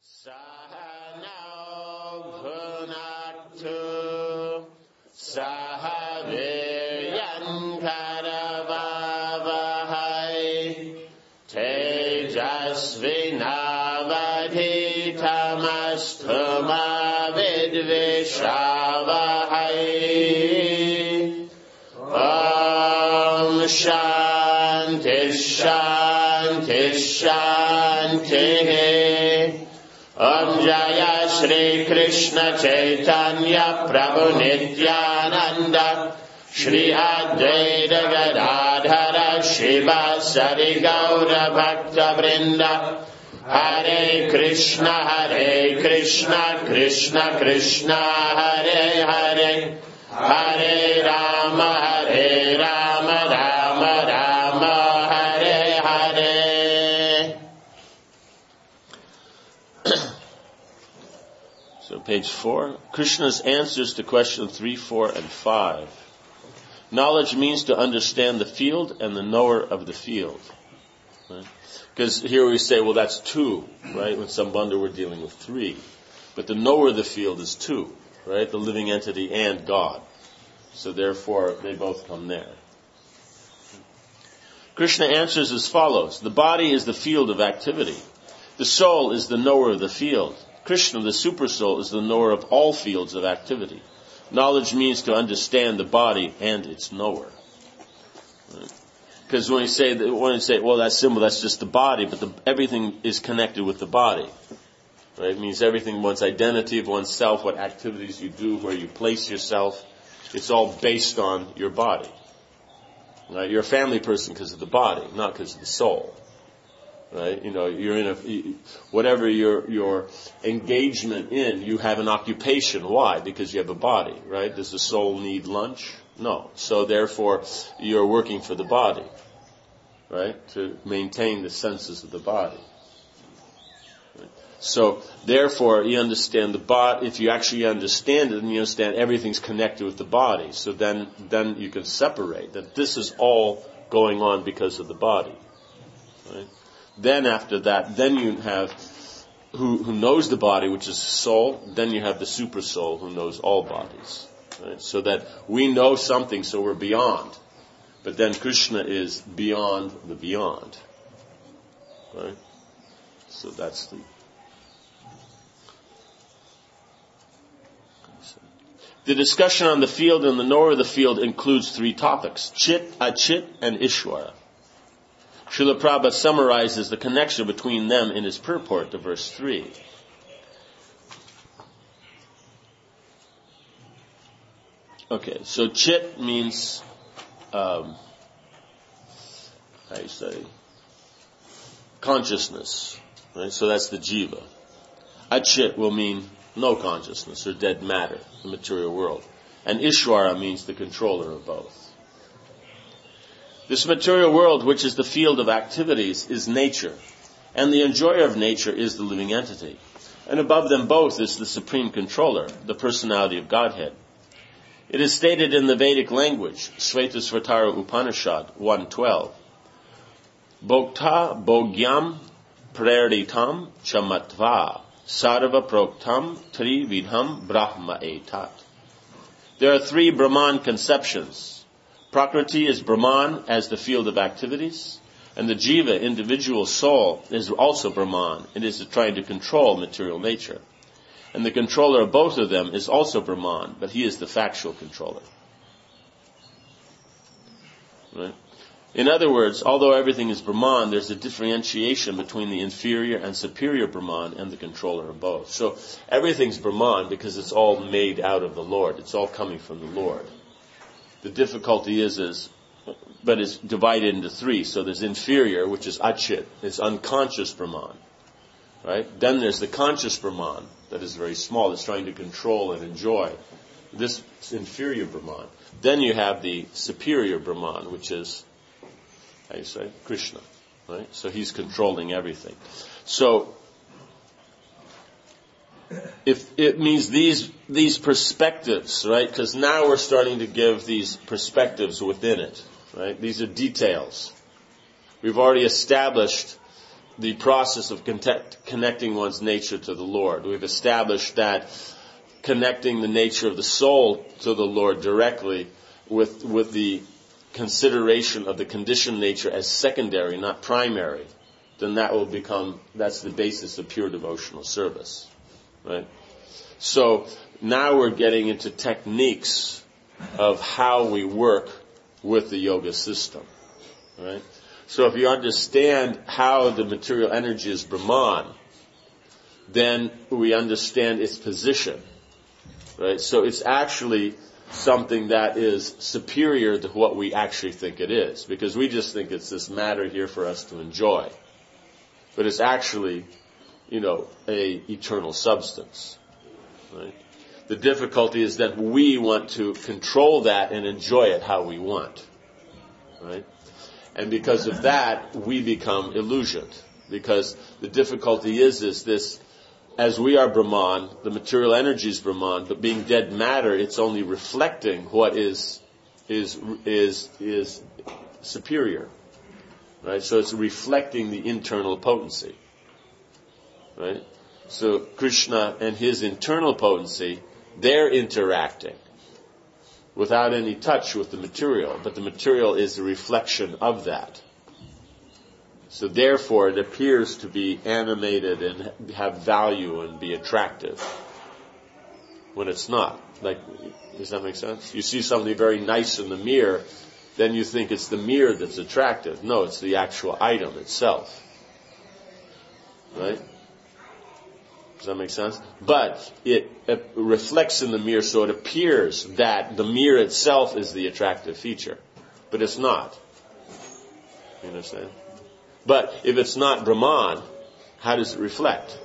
Sahanau bhunaktu sahaviryan karavavahai tejasvinavadhitamastu ma vidvishavahai. Om Shanti Shanti Shanti. Om Jaya Shri Krishna Chaitanya Prabhu Nityananda Shri Advaita Gadadhara Shiva Sari Gaura Bhakta Vrinda. Hare Krishna Krishna Krishna Hare Hare Hare Rama Rama Rama Hare Hare. So page 4, Krishna's answers to question 3, 4, and 5. Knowledge means to understand the field and the knower of the field. Right? Because here we say, well, that's 2, right? When Sambandha we're dealing with 3. But the knower of the field is 2, right? The living entity and God. So therefore, they both come there. Krishna answers as follows. The body is the field of activity. The soul is the knower of the field. Krishna, the Supersoul, is the knower of all fields of activity. Knowledge means to understand the body and its knower. Because when you say, well, that's simple, that's just the body, but everything is connected with the body. Right? It means everything, one's identity of oneself, what activities you do, where you place yourself, it's all based on your body. Right? You're a family person because of the body, not because of the soul. Right? You know, you're in whatever your engagement in, you have an occupation. Why? Because you have a body, right? Does the soul need lunch? No. So therefore, you're working for the body, right? To maintain the senses of the body. Right? So therefore, you understand the body. If you actually understand it, and you understand everything's connected with the body, so then you can separate that this is all going on because of the body, right? Then after that, then you have who knows the body, which is the soul. Then you have the super soul who knows all bodies. Right? So that we know something, so we're beyond. But then Krishna is beyond the beyond. Right? So that's the discussion on the field and the knower of the field includes 3 topics: Chit, Achit, and Ishvara. Srila Prabhupada summarizes the connection between them in his purport to verse 3. Okay, so Chit means, consciousness, right? So that's the jiva. Achit will mean no consciousness or dead matter, the material world. And Ishvara means the controller of both. This material world, which is the field of activities, is nature, and the enjoyer of nature is the living entity. And above them both is the supreme controller, the personality of Godhead. It is stated in the Vedic language, Svetasvatara Upanishad 1:12, Bhokta bhogyam praritam chamatva sarva proktam trividham brahma etat. There are 3 Brahman conceptions. Prakriti is Brahman as the field of activities, and the jiva, individual soul, is also Brahman. It is trying to control material nature. And the controller of both of them is also Brahman, but he is the factual controller. Right? In other words, although everything is Brahman, there's a differentiation between the inferior and superior Brahman and the controller of both. So everything's Brahman because it's all made out of the Lord. It's all coming from the Lord. The difficulty but it's divided into 3. So there's inferior, which is Achit, it's unconscious Brahman, right? Then there's the conscious Brahman, that is very small, that's trying to control and enjoy. This is inferior Brahman. Then you have the superior Brahman, which is, Krishna, right? So he's controlling everything. So if it means these perspectives, right? Because now we're starting to give these perspectives within it, right? These are details. We've already established the process of connecting one's nature to the Lord. We've established that connecting the nature of the soul to the Lord directly with the consideration of the conditioned nature as secondary, not primary, then that's the basis of pure devotional service. Right? So now we're getting into techniques of how we work with the yoga system. Right? So if you understand how the material energy is Brahman, then we understand its position. Right? So it's actually something that is superior to what we actually think it is. Because we just think it's this matter here for us to enjoy. But it's actually, a eternal substance. Right? The difficulty is that we want to control that and enjoy it how we want. Right? And because of that, we become illusioned. Because the difficulty is this, as we are Brahman, the material energy is Brahman, but being dead matter, it's only reflecting what is superior. Right? So it's reflecting the internal potency. Right? So Krishna and his internal potency, they're interacting without any touch with the material, but the material is a reflection of that. So therefore it appears to be animated and have value and be attractive when it's not. Does that make sense? You see something very nice in the mirror, then you think it's the mirror that's attractive. No, it's the actual item itself. Right? Does that make sense? But it reflects in the mirror, so it appears that the mirror itself is the attractive feature. But it's not. You understand? But if it's not Brahman, how does it reflect?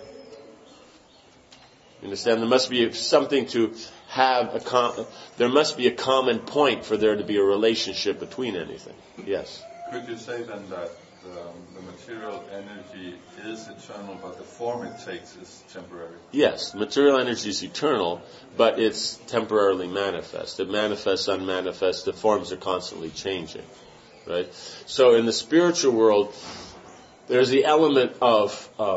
You understand? There must be something to have there must be a common point for there to be a relationship between anything. Yes? Could you say then that the material energy is eternal, but the form it takes is temporary? Yes, material energy is eternal, but it's temporarily manifest. It manifests, unmanifests. The forms are constantly changing. Right? So in the spiritual world, there's the element of,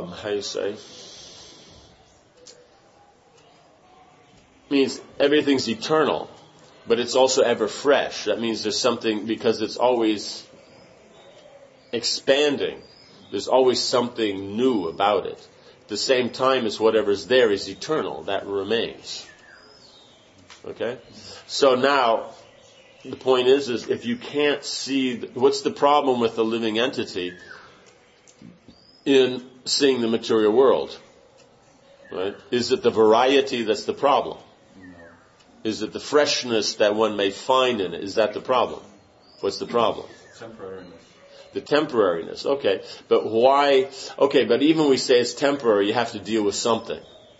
means everything's eternal, but it's also ever fresh. That means there's something, because it's always expanding. There's always something new about it. At the same time as whatever's there is eternal. That remains. Okay? So now, the point is if you can't see, what's the problem with the living entity in seeing the material world? Right? Is it the variety that's the problem? No. Is it the freshness that one may find in it? Is that the problem? What's the problem? Temporariness. The temporariness. Okay. But why? Okay, but even we say it's temporary, you have to deal with something.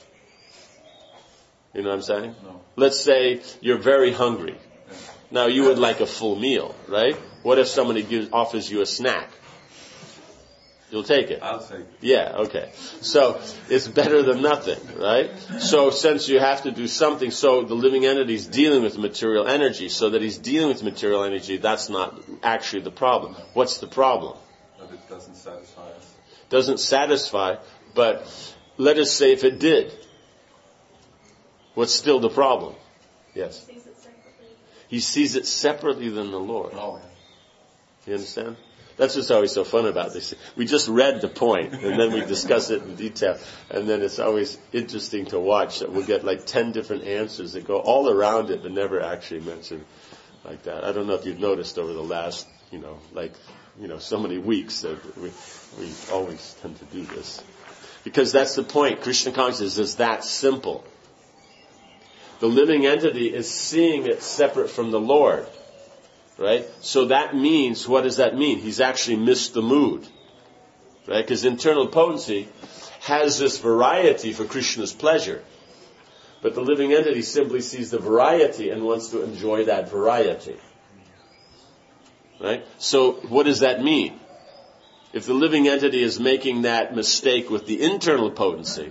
You know what I'm saying? No. Let's say you're very hungry. Now you would like a full meal, right? What if somebody offers you a snack? You'll take it. I'll take it. Yeah, okay. So it's better than nothing, right? So since you have to do something, so the living entity is dealing with material energy. So that he's dealing with material energy, that's not actually the problem. What's the problem? That it doesn't satisfy us. Doesn't satisfy, but let us say if it did. What's still the problem? Yes. He sees it separately than the Lord. Oh. You understand? That's what's always so fun about this. We just read the point, and then we discuss it in detail, and then it's always interesting to watch that we'll get 10 different answers that go all around it, but never actually mentioned like that. I don't know if you've noticed over the last, so many weeks that we always tend to do this. Because that's the point. Krishna consciousness is that simple. The living entity is seeing it separate from the Lord. Right? So that means, what does that mean? He's actually missed the mood. Right? Because internal potency has this variety for Krishna's pleasure. But the living entity simply sees the variety and wants to enjoy that variety. Right? So what does that mean? If the living entity is making that mistake with the internal potency,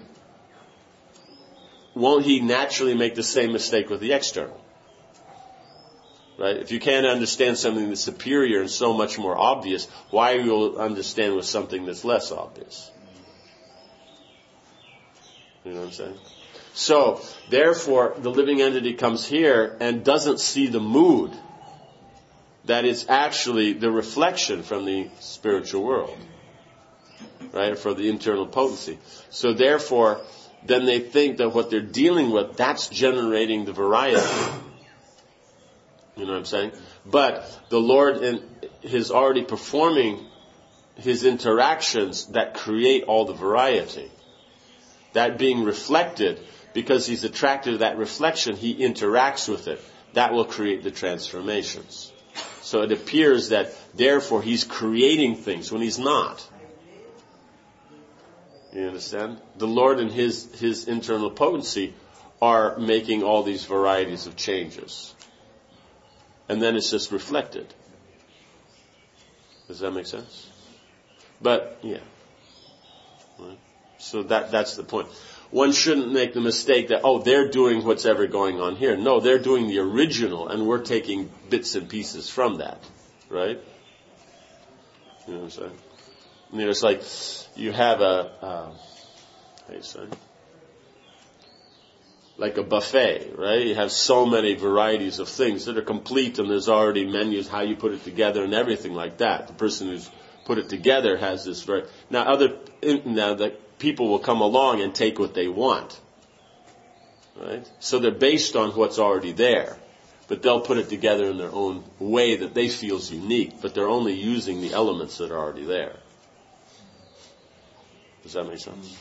won't he naturally make the same mistake with the external? Right? If you can't understand something that's superior and so much more obvious, why will you understand with something that's less obvious? You know what I'm saying? So, therefore, the living entity comes here and doesn't see the mood that it's actually the reflection from the spiritual world. Right? For the internal potency. So therefore, then they think that what they're dealing with, that's generating the variety. You know what I'm saying? But the Lord is already performing His interactions that create all the variety. That being reflected, because He's attracted to that reflection, He interacts with it. That will create the transformations. So it appears that, therefore, He's creating things when He's not. You understand? The Lord and His internal potency are making all these varieties of changes. And then it's just reflected. Does that make sense? But, yeah. Right. So that's the point. One shouldn't make the mistake that, they're doing what's ever going on here. No, they're doing the original, and we're taking bits and pieces from that. Right? You know what I'm saying? It's like you have like a buffet, right? You have so many varieties of things that are complete, and there's already menus, how you put it together and everything like that. The person who's put it together has this now the people will come along and take what they want. Right? So they're based on what's already there. But they'll put it together in their own way that they feel is unique, but they're only using the elements that are already there. Does that make sense?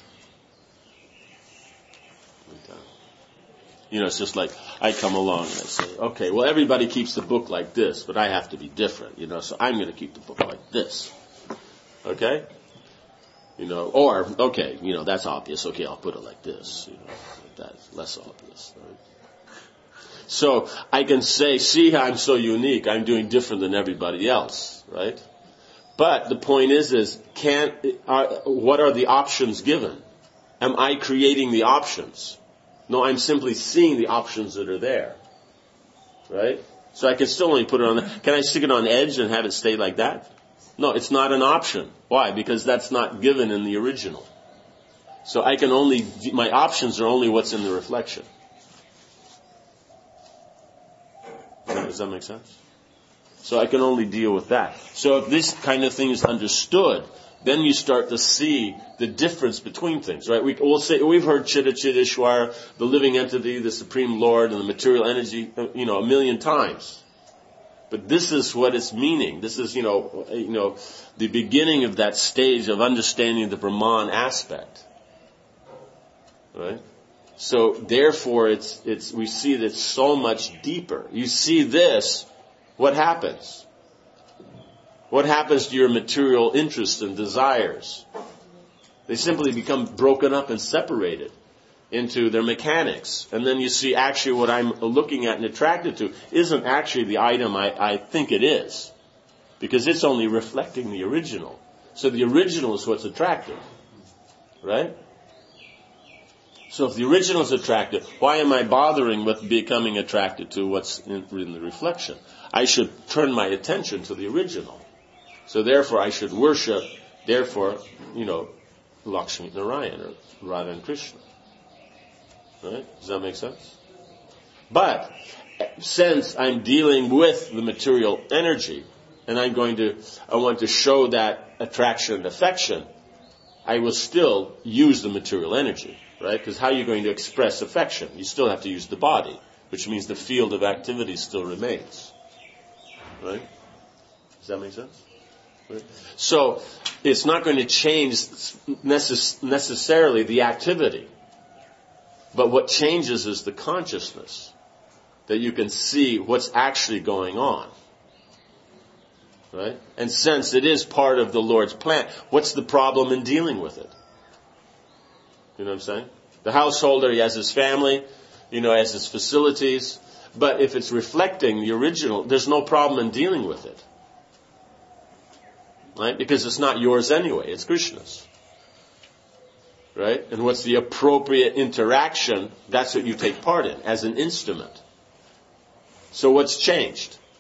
It's just like I come along and I say, okay, well, everybody keeps the book like this, but I have to be different, so I'm going to keep the book like this. Okay? That's obvious. Okay, I'll put it like this. That's less obvious. Right? So I can say, see, I'm so unique. I'm doing different than everybody else, right? But the point is what are the options given? Am I creating the options? No, I'm simply seeing the options that are there. Right? So I can still only put it on. Can I stick it on edge and have it stay like that? No, it's not an option. Why? Because that's not given in the original. So my options are only what's in the reflection. Does that make sense? So I can only deal with that. So if this kind of thing is understood, then you start to see the difference between things, right? We'll say, we've heard Chitta Ishwara, the living entity, the Supreme Lord, and the material energy, a million times. But this is what it's meaning. This is, the beginning of that stage of understanding the Brahman aspect. Right? So therefore we see that it's so much deeper. You see this, what happens? What happens to your material interests and desires? They simply become broken up and separated into their mechanics. And then you see actually what I'm looking at and attracted to isn't actually the item I think it is. Because it's only reflecting the original. So the original is what's attractive. Right? So if the original is attractive, why am I bothering with becoming attracted to what's in the reflection? I should turn my attention to the original. So therefore I should worship, Lakshmi Narayan or Radha and Krishna. Right? Does that make sense? But since I'm dealing with the material energy and I want to show that attraction and affection, I will still use the material energy. Right? Because how are you going to express affection? You still have to use the body, which means the field of activity still remains. Right? Does that make sense? Right? So, it's not going to change necessarily the activity. But what changes is the consciousness. That you can see what's actually going on. Right? And since it is part of the Lord's plan, what's the problem in dealing with it? You know what I'm saying? The householder, he has his family, has his facilities. But if it's reflecting the original, there's no problem in dealing with it. Right? Because it's not yours anyway. It's Krishna's. Right? And what's the appropriate interaction? That's what you take part in as an instrument. So what's changed?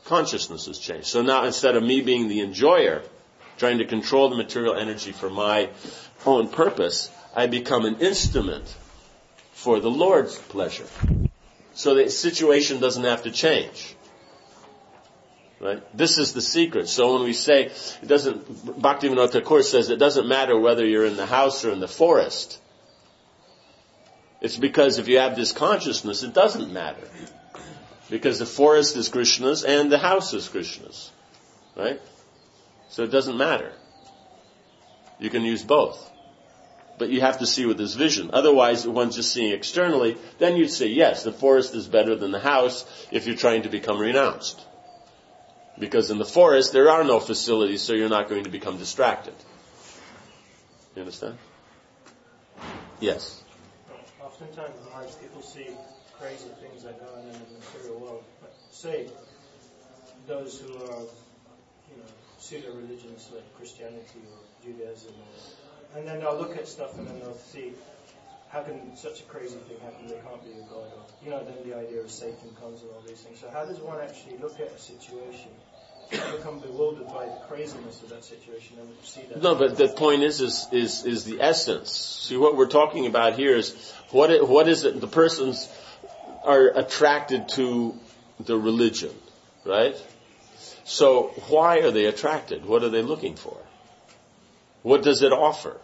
consciousness has changed. So now instead of me being the enjoyer, trying to control the material energy for my own purpose, I become an instrument for the Lord's pleasure. So the situation doesn't have to change. Right? This is the secret. So when we say, Bhaktivinoda Thakur says it doesn't matter whether you're in the house or in the forest. It's because if you have this consciousness, it doesn't matter. Because the forest is Krishna's and the house is Krishna's. Right? So it doesn't matter. You can use both. But you have to see with this vision. Otherwise, one's just seeing externally, then you'd say, yes, the forest is better than the house if you're trying to become renounced. Because in the forest, there are no facilities, so you're not going to become distracted. You understand? Yes? Oftentimes in life, people see crazy things that go on in the material world. But say, those who are, pseudo-religions like Christianity or Judaism, and then they'll look at stuff and then they'll see, how can such a crazy thing happen? There can't be a God. Or, then the idea of Satan comes and all these things. So how does one actually look at a situation, become bewildered by the craziness of that situation and see that? No, but the point is the essence. See, what we're talking about here is what is it? The persons are attracted to the religion, right? So why are they attracted? What are they looking for? What does it offer?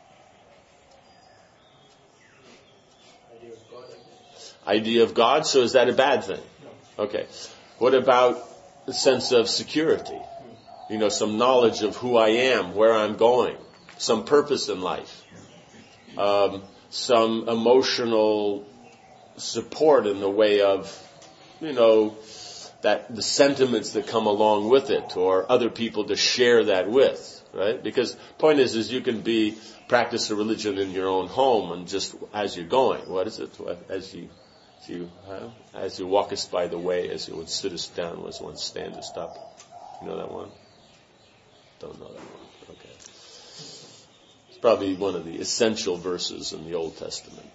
Idea of God, so is that a bad thing? No. Okay. What about the sense of security? Some knowledge of who I am, where I'm going, some purpose in life, some emotional support in the way of, that the sentiments that come along with it, or other people to share that with, right? Because point is you can practice a religion in your own home and just as you're going. What is it? As you walkest by the way, as you would sittest down, as one standest up. You know that one? Don't know that one. Okay. It's probably one of the essential verses in the Old Testament.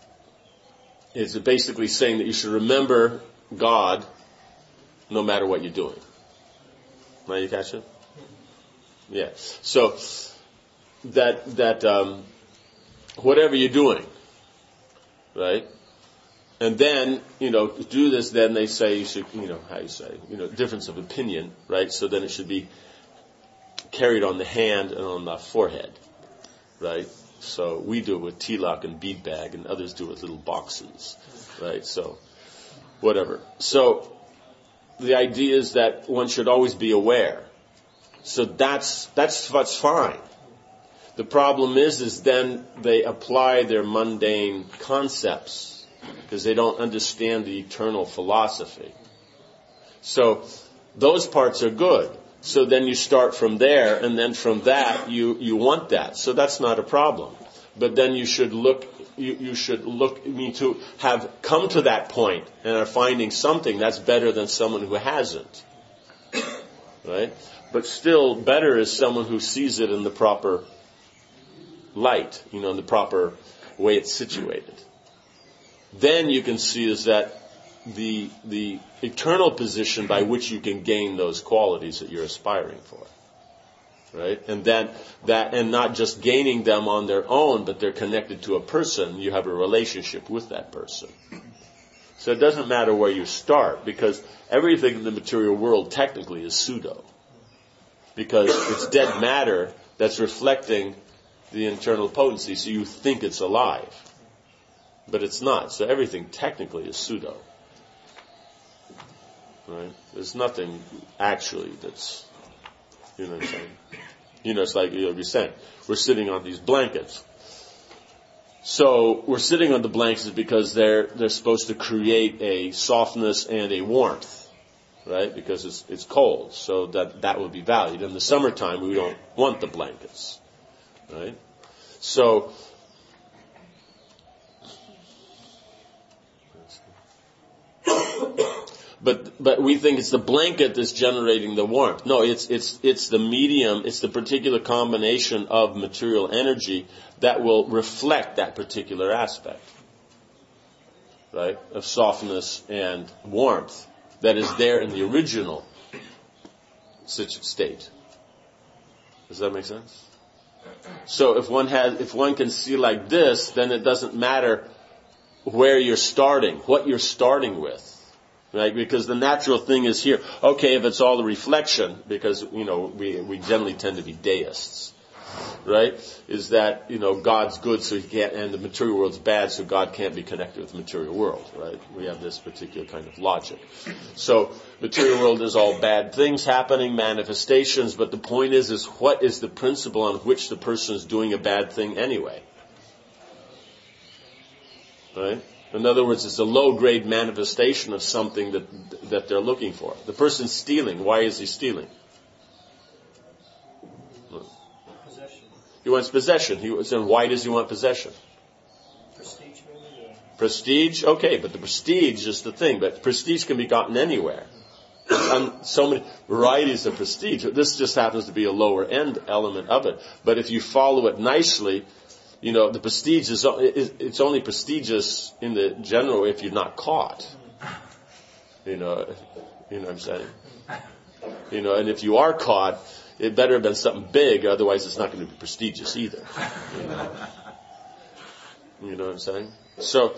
It's basically saying that you should remember God no matter what you're doing. Now you catch it? Yeah. So that whatever you're doing, right? And then, do this, then they say you should, difference of opinion, right? So then it should be carried on the hand and on the forehead, right? So we do it with tilak and bead bag, and others do it with little boxes, right? So, whatever. So, the idea is that one should always be aware. So that's what's fine. The problem is then they apply their mundane concepts because they don't understand the eternal philosophy. So those parts are good. So then you start from there, and then from that you want that. So that's not a problem. But then you should look to have come to that point and are finding something that's better than someone who hasn't. Right? But still better is someone who sees it in the proper light, in the proper way it's situated. Then you can see is that the eternal position by which you can gain those qualities that you're aspiring for. Right? And and not just gaining them on their own, but they're connected to a person, you have a relationship with that person. So it doesn't matter where you start, because everything in the material world technically is pseudo. Because it's dead matter that's reflecting the internal potency, so you think it's alive. But it's not. So everything technically is pseudo. Right? There's nothing actually that's, what I'm saying? It's like you're saying, we're sitting on these blankets. So we're sitting on the blankets because they're supposed to create a softness and a warmth, right? Because it's cold, so that will be valued. In the summertime, we don't want the blankets, right? So But we think it's the blanket that's generating the warmth. No, it's the medium, it's the particular combination of material energy that will reflect that particular aspect, right? Of softness and warmth that is there in the original state. Does that make sense? So if one can see like this, then it doesn't matter where you're starting, what you're starting with. Right? Because the natural thing is here. Okay, if it's all a reflection, because, we generally tend to be deists. Right? Is that, God's good so he can't, and the material world's bad so God can't be connected with the material world. Right? We have this particular kind of logic. So, material world is all bad things happening, manifestations, but the point is what is the principle on which the person is doing a bad thing anyway? Right? In other words, it's a low-grade manifestation of something that they're looking for. The person's stealing. Why is he stealing? Possession. He wants possession. And why does he want possession? Prestige, maybe? Yeah. Prestige? Okay, but the prestige is the thing. But prestige can be gotten anywhere. There's so many varieties of prestige. This just happens to be a lower-end element of it. But if you follow it nicely, the prestige it's only prestigious in the general if you're not caught. You know what I'm saying? And if you are caught, it better have been something big, otherwise it's not going to be prestigious either. You know what I'm saying? So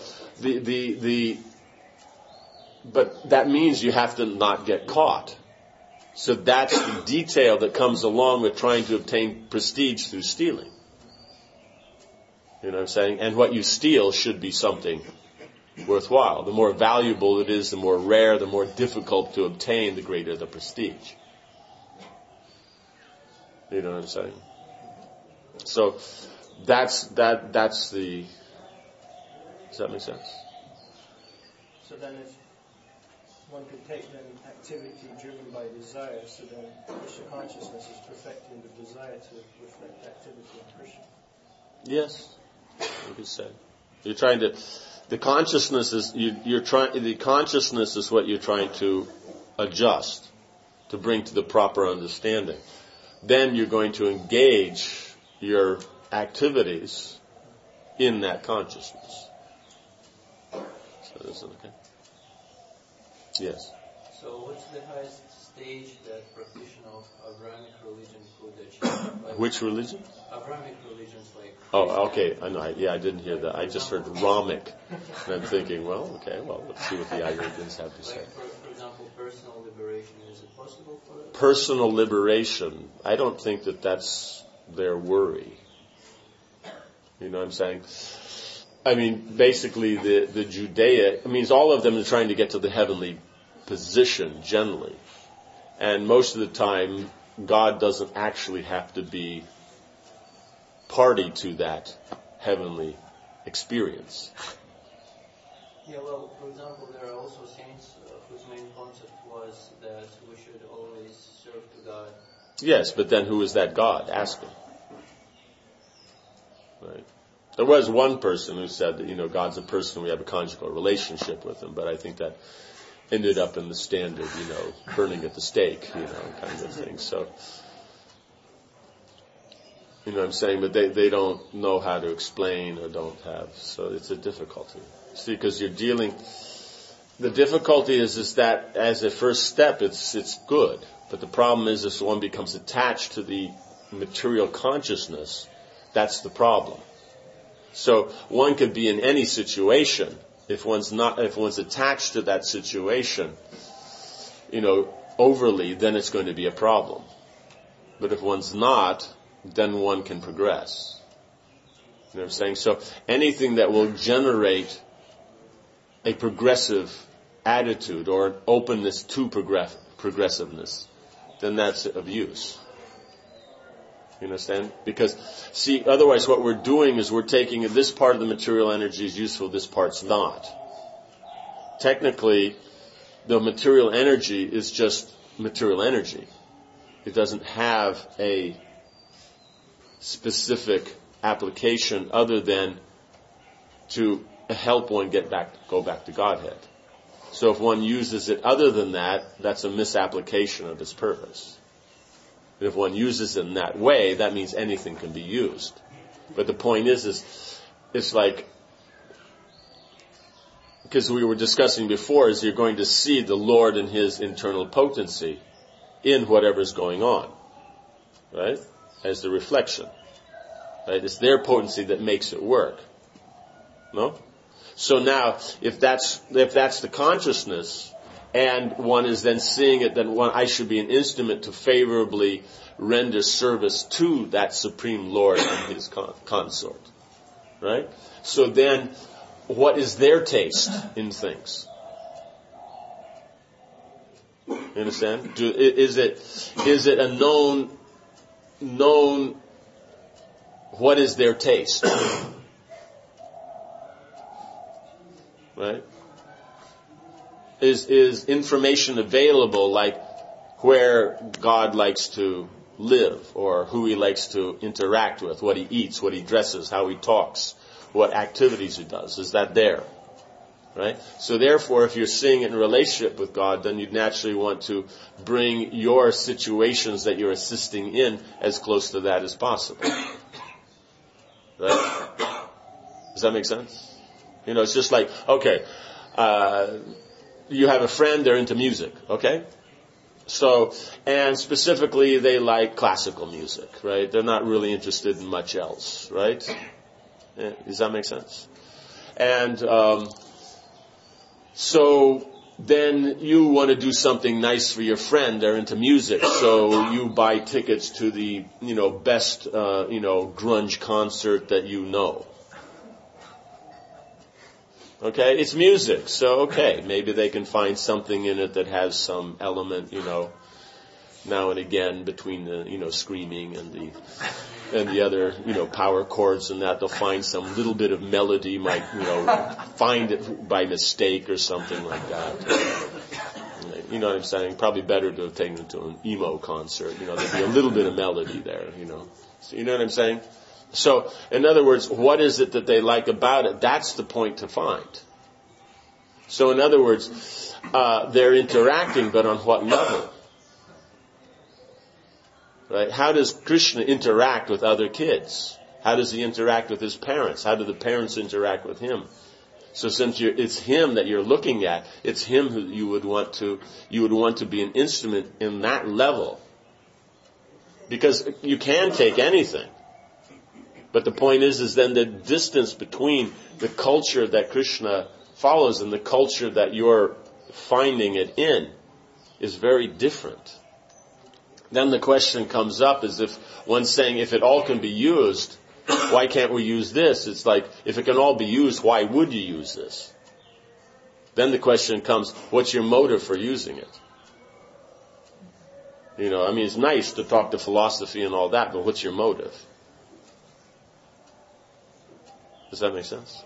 but that means you have to not get caught. So that's the detail that comes along with trying to obtain prestige through stealing. You know what I'm saying? And what you steal should be something worthwhile. The more valuable it is, the more rare, the more difficult to obtain, the greater the prestige. You know what I'm saying? So that's the... Does that make sense? So then if one could take then activity driven by desire, so then Krishna consciousness is perfecting the desire to reflect activity in Krishna. Yes. You could say. You're trying to, the consciousness is, the consciousness is what you're trying to adjust, to bring to the proper understanding. Then you're going to engage your activities in that consciousness. So is it okay? Yes. So what's the highest stage that practitioner of Abrahamic religion could achieve? Like Which religion? Abrahamic religions like... Oh, okay. I know. I didn't hear that. I just heard Ramic. And I'm thinking, let's see what the Ayurvedians have to say. Like for example, personal liberation, is it possible for it? Personal liberation, I don't think that's their worry. You know what I'm saying? I mean, basically the Judaic, all of them are trying to get to the heavenly position generally. And most of the time, God doesn't actually have to be party to that heavenly experience. Yeah, well, for example, there are also saints whose main concept was that we should always serve to God. Yes, but then who is that God? Ask him. Right. There was one person who said that, God's a person, we have a conjugal relationship with him, but I think that ended up in the standard, burning at the stake, kind of thing. So, you know what I'm saying? But they don't know how to explain or don't have, so it's a difficulty. See, because you're dealing, the difficulty is that as a first step, it's good. But the problem is if one becomes attached to the material consciousness, that's the problem. So one could be in any situation. If one's attached to that situation, overly, then it's going to be a problem. But if one's not, then one can progress. You know what I'm saying? So anything that will generate a progressive attitude or an openness to progressiveness, then that's of use. You understand? Because, see, otherwise what we're doing is we're taking this part of the material energy is useful, this part's not. Technically, the material energy is just material energy. It doesn't have a specific application other than to help one go back to Godhead. So if one uses it other than that, that's a misapplication of its purpose. And if one uses it in that way, that means anything can be used. But the point is it's like, because we were discussing before, is you're going to see the Lord in His internal potency. in whatever's going on, right? As the reflection, right? It's their potency that makes it work. No? So now, if that's the consciousness, and one is then seeing it, then I should be an instrument to favorably render service to that Supreme Lord and His consort, right? So then, what is their taste in things? You understand? Is it a known? What is their taste? Right? Is information available, like where God likes to live, or who He likes to interact with, what He eats, what He dresses, how He talks, what activities He does? Is that there? Right? So therefore, if you're seeing it in relationship with God, then you'd naturally want to bring your situations that you're assisting in as close to that as possible. Right? Does that make sense? It's just like, okay, you have a friend, they're into music, okay? So, and specifically they like classical music, right? They're not really interested in much else, right? Yeah, does that make sense? And, so then you want to do something nice for your friend, they're into music, so you buy tickets to the, best, grunge concert that you know. Okay, it's music, so okay, maybe they can find something in it that has some element, now and again between the, screaming and the other, power chords and that. They'll find some little bit of melody, might, find it by mistake or something like that. You know what I'm saying? Probably better to have taken it to an emo concert. There'd be a little bit of melody there, So you know what I'm saying? So, in other words, what is it that they like about it? That's the point to find. So, in other words, they're interacting, but on what level? Right? How does Krishna interact with other kids? How does He interact with His parents? How do the parents interact with Him? So, since it's Him that you're looking at, it's Him who you would want to be an instrument in that level. Because you can take anything. But the point is then the distance between the culture that Krishna follows and the culture that you're finding it in is very different. Then the question comes up is if one's saying, if it all can be used, why can't we use this? It's like, if it can all be used, why would you use this? Then the question comes, what's your motive for using it? It's nice to talk to philosophy and all that, but what's your motive? Does that make sense?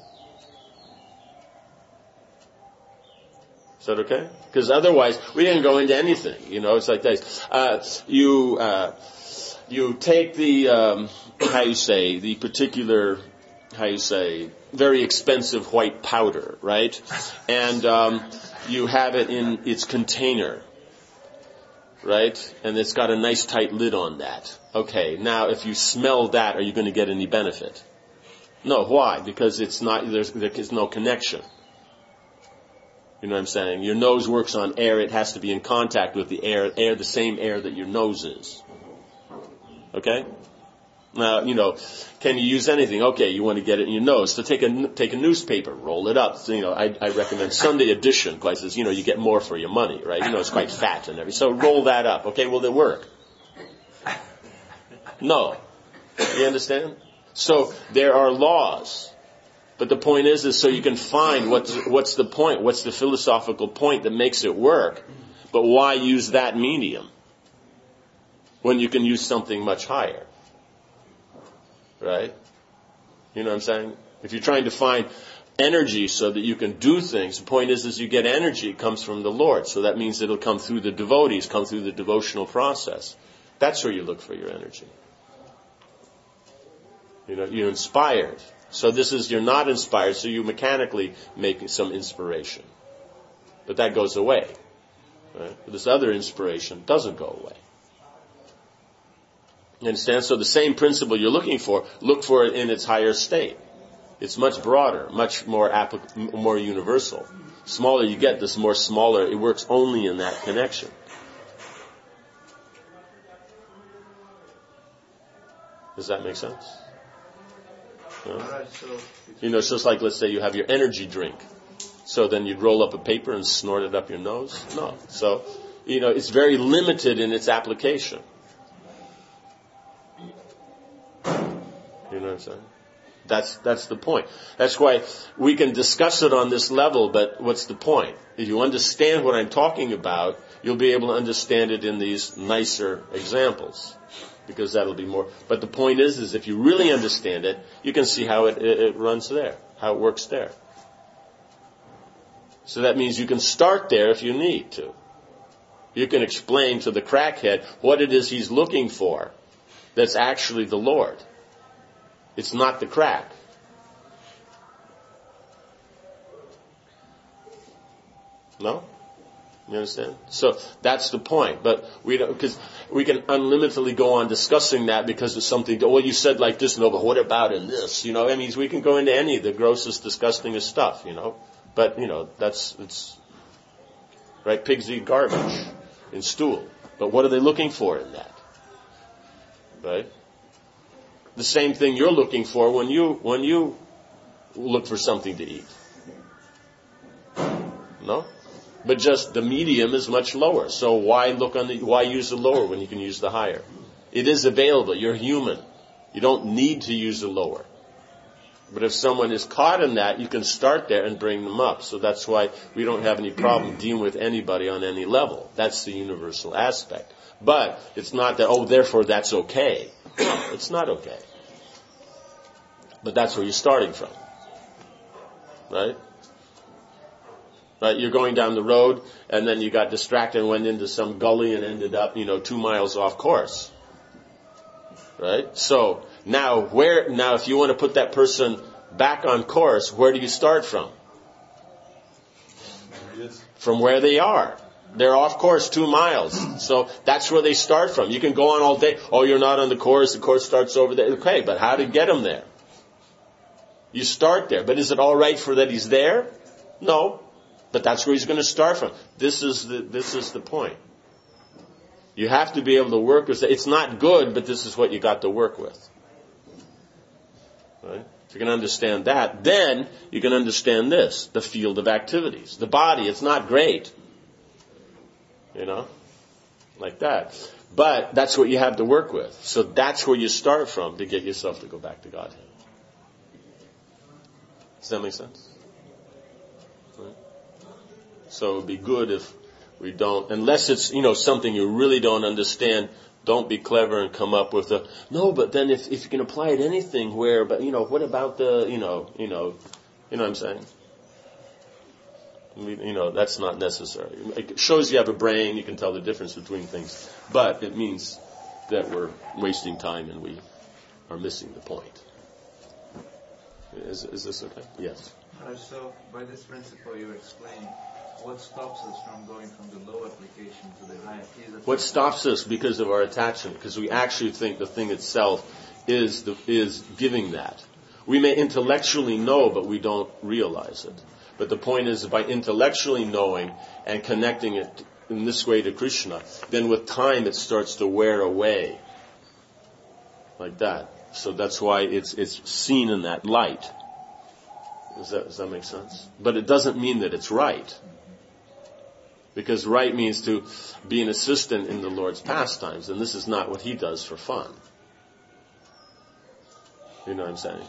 Is that okay? Because otherwise, we didn't go into anything. It's like this. You take the, the particular, very expensive white powder, right? And you have it in its container, right? And it's got a nice tight lid on that. Okay, now if you smell that, are you going to get any benefit? No, why? Because there's no connection. You know what I'm saying? Your nose works on air, it has to be in contact with the air, the same air that your nose is. Okay? Now, can you use anything? Okay, you want to get it in your nose. So take a newspaper, roll it up. So, I recommend Sunday edition, places, you get more for your money, right? It's quite fat and everything. So roll that up. Okay, will it work? No. You understand? So there are laws. But the point is so you can find what's the point, what's the philosophical point that makes it work. But why use that medium when you can use something much higher? Right? You know what I'm saying? If you're trying to find energy so that you can do things, the point is you get energy, it comes from the Lord. So that means it'll come through the devotees, come through the devotional process. That's where you look for your energy. You're inspired. So you're not inspired, so you mechanically make some inspiration. But that goes away. Right? But this other inspiration doesn't go away. You understand? So the same principle you're looking for, look for it in its higher state. It's much broader, much more more universal. Smaller you get, the more smaller it works only in that connection. Does that make sense? No? Alright, so It's just like, let's say you have your energy drink. So then you'd roll up a paper and snort it up your nose? No. So, it's very limited in its application. You know what I'm saying? That's the point. That's why we can discuss it on this level, but what's the point? If you understand what I'm talking about, you'll be able to understand it in these nicer examples. Because that'll be more. But the point is if you really understand it, you can see how it runs there, how it works there. So that means you can start there if you need to. You can explain to the crackhead what it is he's looking for that's actually the Lord. It's not the crack. No? You understand? So that's the point. But because we can unlimitedly go on discussing that because of something. Well, you said like this, no, but what about in this? We can go into any of the grossest, disgustingest stuff. But it's right. Pigs eat garbage in stool. But what are they looking for in that? Right. The same thing you're looking for when you look for something to eat. No? But just the medium is much lower. So why use the lower when you can use the higher? It is available. You're human. You don't need to use the lower. But if someone is caught in that, you can start there and bring them up. So that's why we don't have any problem dealing with anybody on any level. That's the universal aspect. But it's not that, therefore that's okay. No, it's not okay. But that's where you're starting from. Right? Right? You're going down the road, and then you got distracted and went into some gully and ended up, 2 miles off course. Right? So, now if you want to put that person back on course, where do you start from? From where they are. They're off course 2 miles. So that's where they start from. You can go on all day. Oh, you're not on the course starts over there. Okay, but how to get him there? You start there. But is it all right for that he's there? No. But that's where he's going to start from. This is the point. You have to be able to work with it. It's not good, but this is what you got to work with. Right? If you can understand that, then you can understand this, the field of activities. The body, it's not great. Like that. But that's what you have to work with. So that's where you start from to get yourself to go back to Godhead. Does that make sense? Right? So it would be good if we don't, unless it's, something you really don't understand, don't be clever and come up with no, but then if you can apply it anything where, but what about the, you know what I'm saying? That's not necessary. It shows you have a brain, you can tell the difference between things, but it means that we're wasting time and we are missing the point. Is this okay? Yes. So, by this principle you explain what stops us from going from the low application to the high. What stops us because of our attachment, because we actually think the thing itself is giving that. We may intellectually know, but we don't realize it. But the point is, by intellectually knowing and connecting it in this way to Krishna, then with time it starts to wear away. Like that. So that's why it's seen in that light. Does that make sense? But it doesn't mean that it's right. Because right means to be an assistant in the Lord's pastimes, and this is not what He does for fun. You know what I'm saying?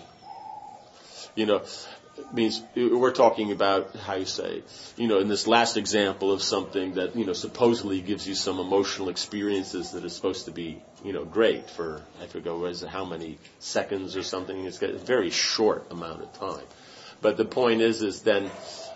It means we're talking about how you say, in this last example of something that, supposedly gives you some emotional experiences that is supposed to be, great for, I forget, what is it, how many seconds or something? It's got a very short amount of time. But the point is then,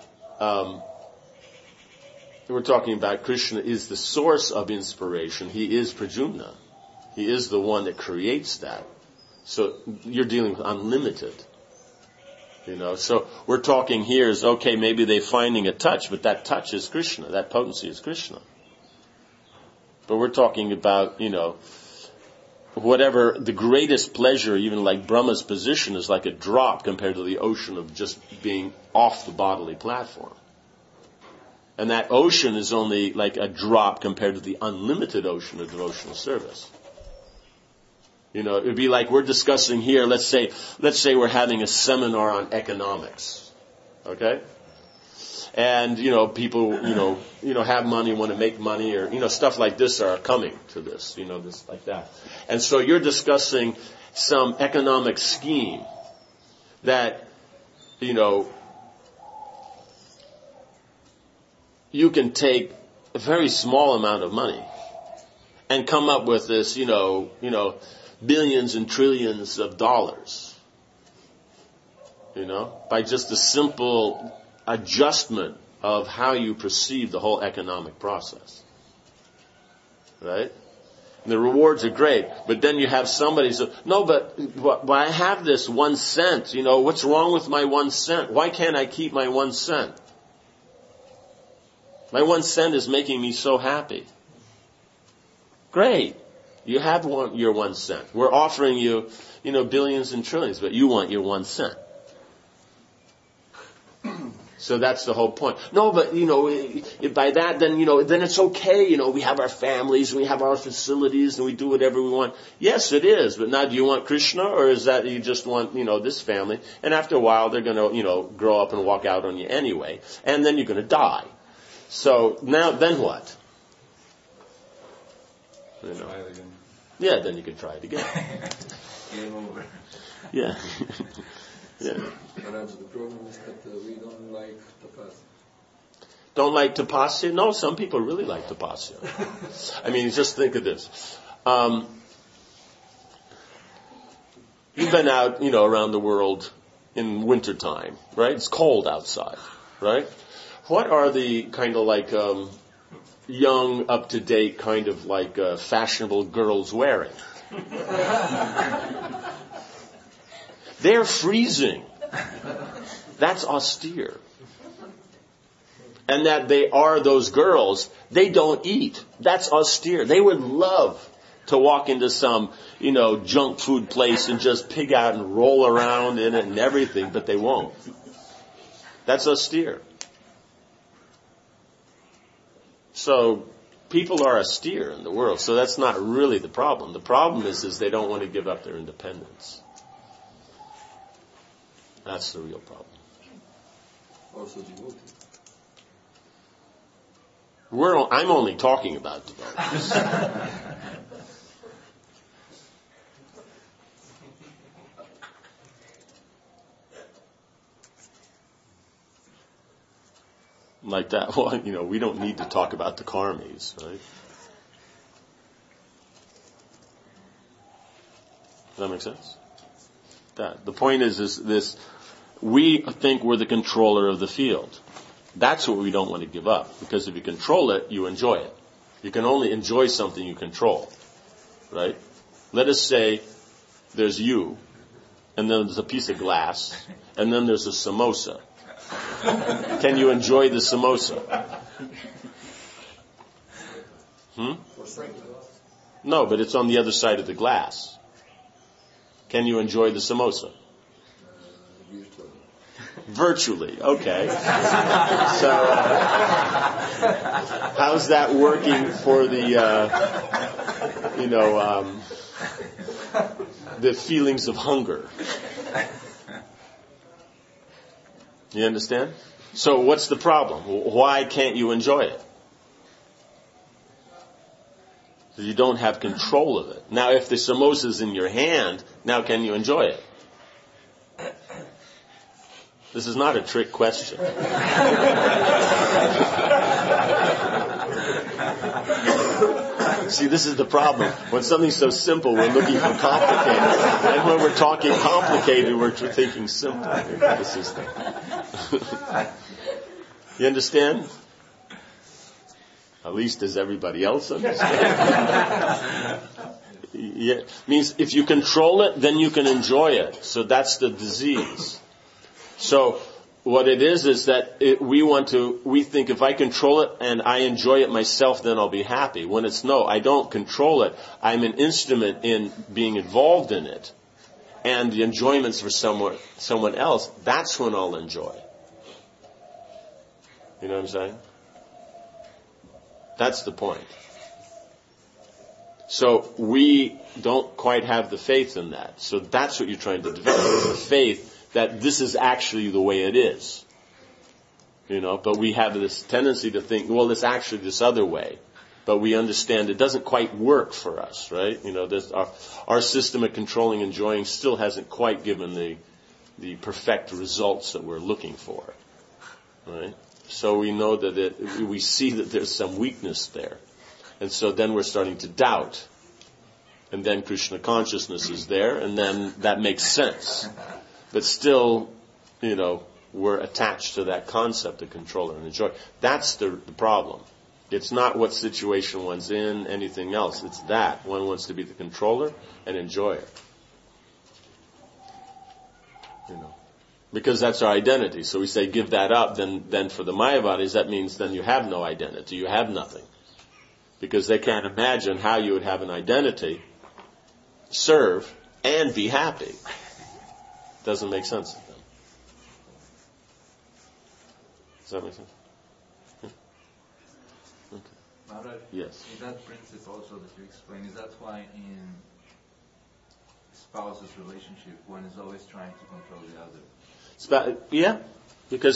we're talking about Krishna is the source of inspiration. He is Pradyumna. He is the one that creates that. So you're dealing with unlimited. So we're talking here is, okay, maybe they're finding a touch, but that touch is Krishna. That potency is Krishna. But we're talking about, whatever the greatest pleasure, even like Brahma's position, is like a drop compared to the ocean of just being off the bodily platform. And that ocean is only like a drop compared to the unlimited ocean of devotional service. You know, it would be like we're discussing here, let's say we're having a seminar on economics. Okay? And, you know, people, have money, want to make money, or, stuff like this are coming to this, this like that. And so you're discussing some economic scheme that, you can take a very small amount of money and come up with this, billions and trillions of dollars, by just a simple adjustment of how you perceive the whole economic process. Right? And the rewards are great, but then you have somebody say, no, but I have this 1 cent, what's wrong with my 1 cent? Why can't I keep my 1 cent? My 1 cent is making me so happy. Great. You have your 1 cent. We're offering you, billions and trillions, but you want your 1 cent. So that's the whole point. No, but, by that, then it's okay. We have our families, and we have our facilities, and we do whatever we want. Yes, it is. But now do you want Krishna, or is that you just want, this family? And after a while, they're going to, grow up and walk out on you anyway. And then you're going to die. So now, then what? Try it again. Yeah, then you can try it again. Game over. Yeah. Yeah. Perhaps the problem is that we don't like tapasya. Don't like tapasya? No, some people really like tapasya. I mean, just think of this. You've been out, around the world in wintertime, right? It's cold outside, right? What are the kind of like young, up-to-date kind of like fashionable girls wearing? They're freezing. That's austere. And that they are those girls, they don't eat. That's austere. They would love to walk into some, junk food place and just pig out and roll around in it and everything, but they won't. That's austere. So people are austere in the world, so that's not really the problem. The problem is they don't want to give up their independence. That's the real problem. Also devotee. I'm only talking about devotees. Like that. Well, we don't need to talk about the karmis, right? Does that make sense? The point is this, we think we're the controller of the field. That's what we don't want to give up. Because if you control it, you enjoy it. You can only enjoy something you control. Right? Let us say there's you, and then there's a piece of glass, and then there's a samosa. Can you enjoy the samosa? No, but it's on the other side of the glass. Can you enjoy the samosa? Virtually, okay. So, how's that working for the feelings of hunger? You understand? So what's the problem? Why can't you enjoy it? Because you don't have control of it. Now, if the samosa's in your hand, now can you enjoy it? This is not a trick question. See, this is the problem. When something's so simple, we're looking for complicated. And when we're talking complicated, we're thinking simple. This is you understand? At least does everybody else understand? Yeah. Means if you control it, then you can enjoy it. So that's the disease. So what it is that we think if I control it and I enjoy it myself, then I'll be happy. When it's no, I don't control it. I'm an instrument in being involved in it. And the enjoyment's for someone else. That's when I'll enjoy. You know what I'm saying? That's the point. So we don't quite have the faith in that. So that's what you're trying to develop, the faith that this is actually the way it is. But we have this tendency to think, well, it's actually this other way. But we understand it doesn't quite work for us, right? Our system of controlling and enjoying still hasn't quite given the perfect results that we're looking for, right? So we know that we see that there's some weakness there. And so then we're starting to doubt. And then Krishna consciousness is there, and then that makes sense. But still, we're attached to that concept of controller and enjoy. That's the problem. It's not what situation one's in, anything else. It's that. One wants to be the controller and enjoyer. Because that's our identity. So we say give that up, then for the Mayavadis, that means then you have no identity. You have nothing. Because they can't imagine how you would have an identity, serve, and be happy. Doesn't make sense to them. Does that make sense? Okay. Maharaj, yes. Is that principle also that you explain, is that why in spouse's relationship one is always trying to control the other? Yeah, because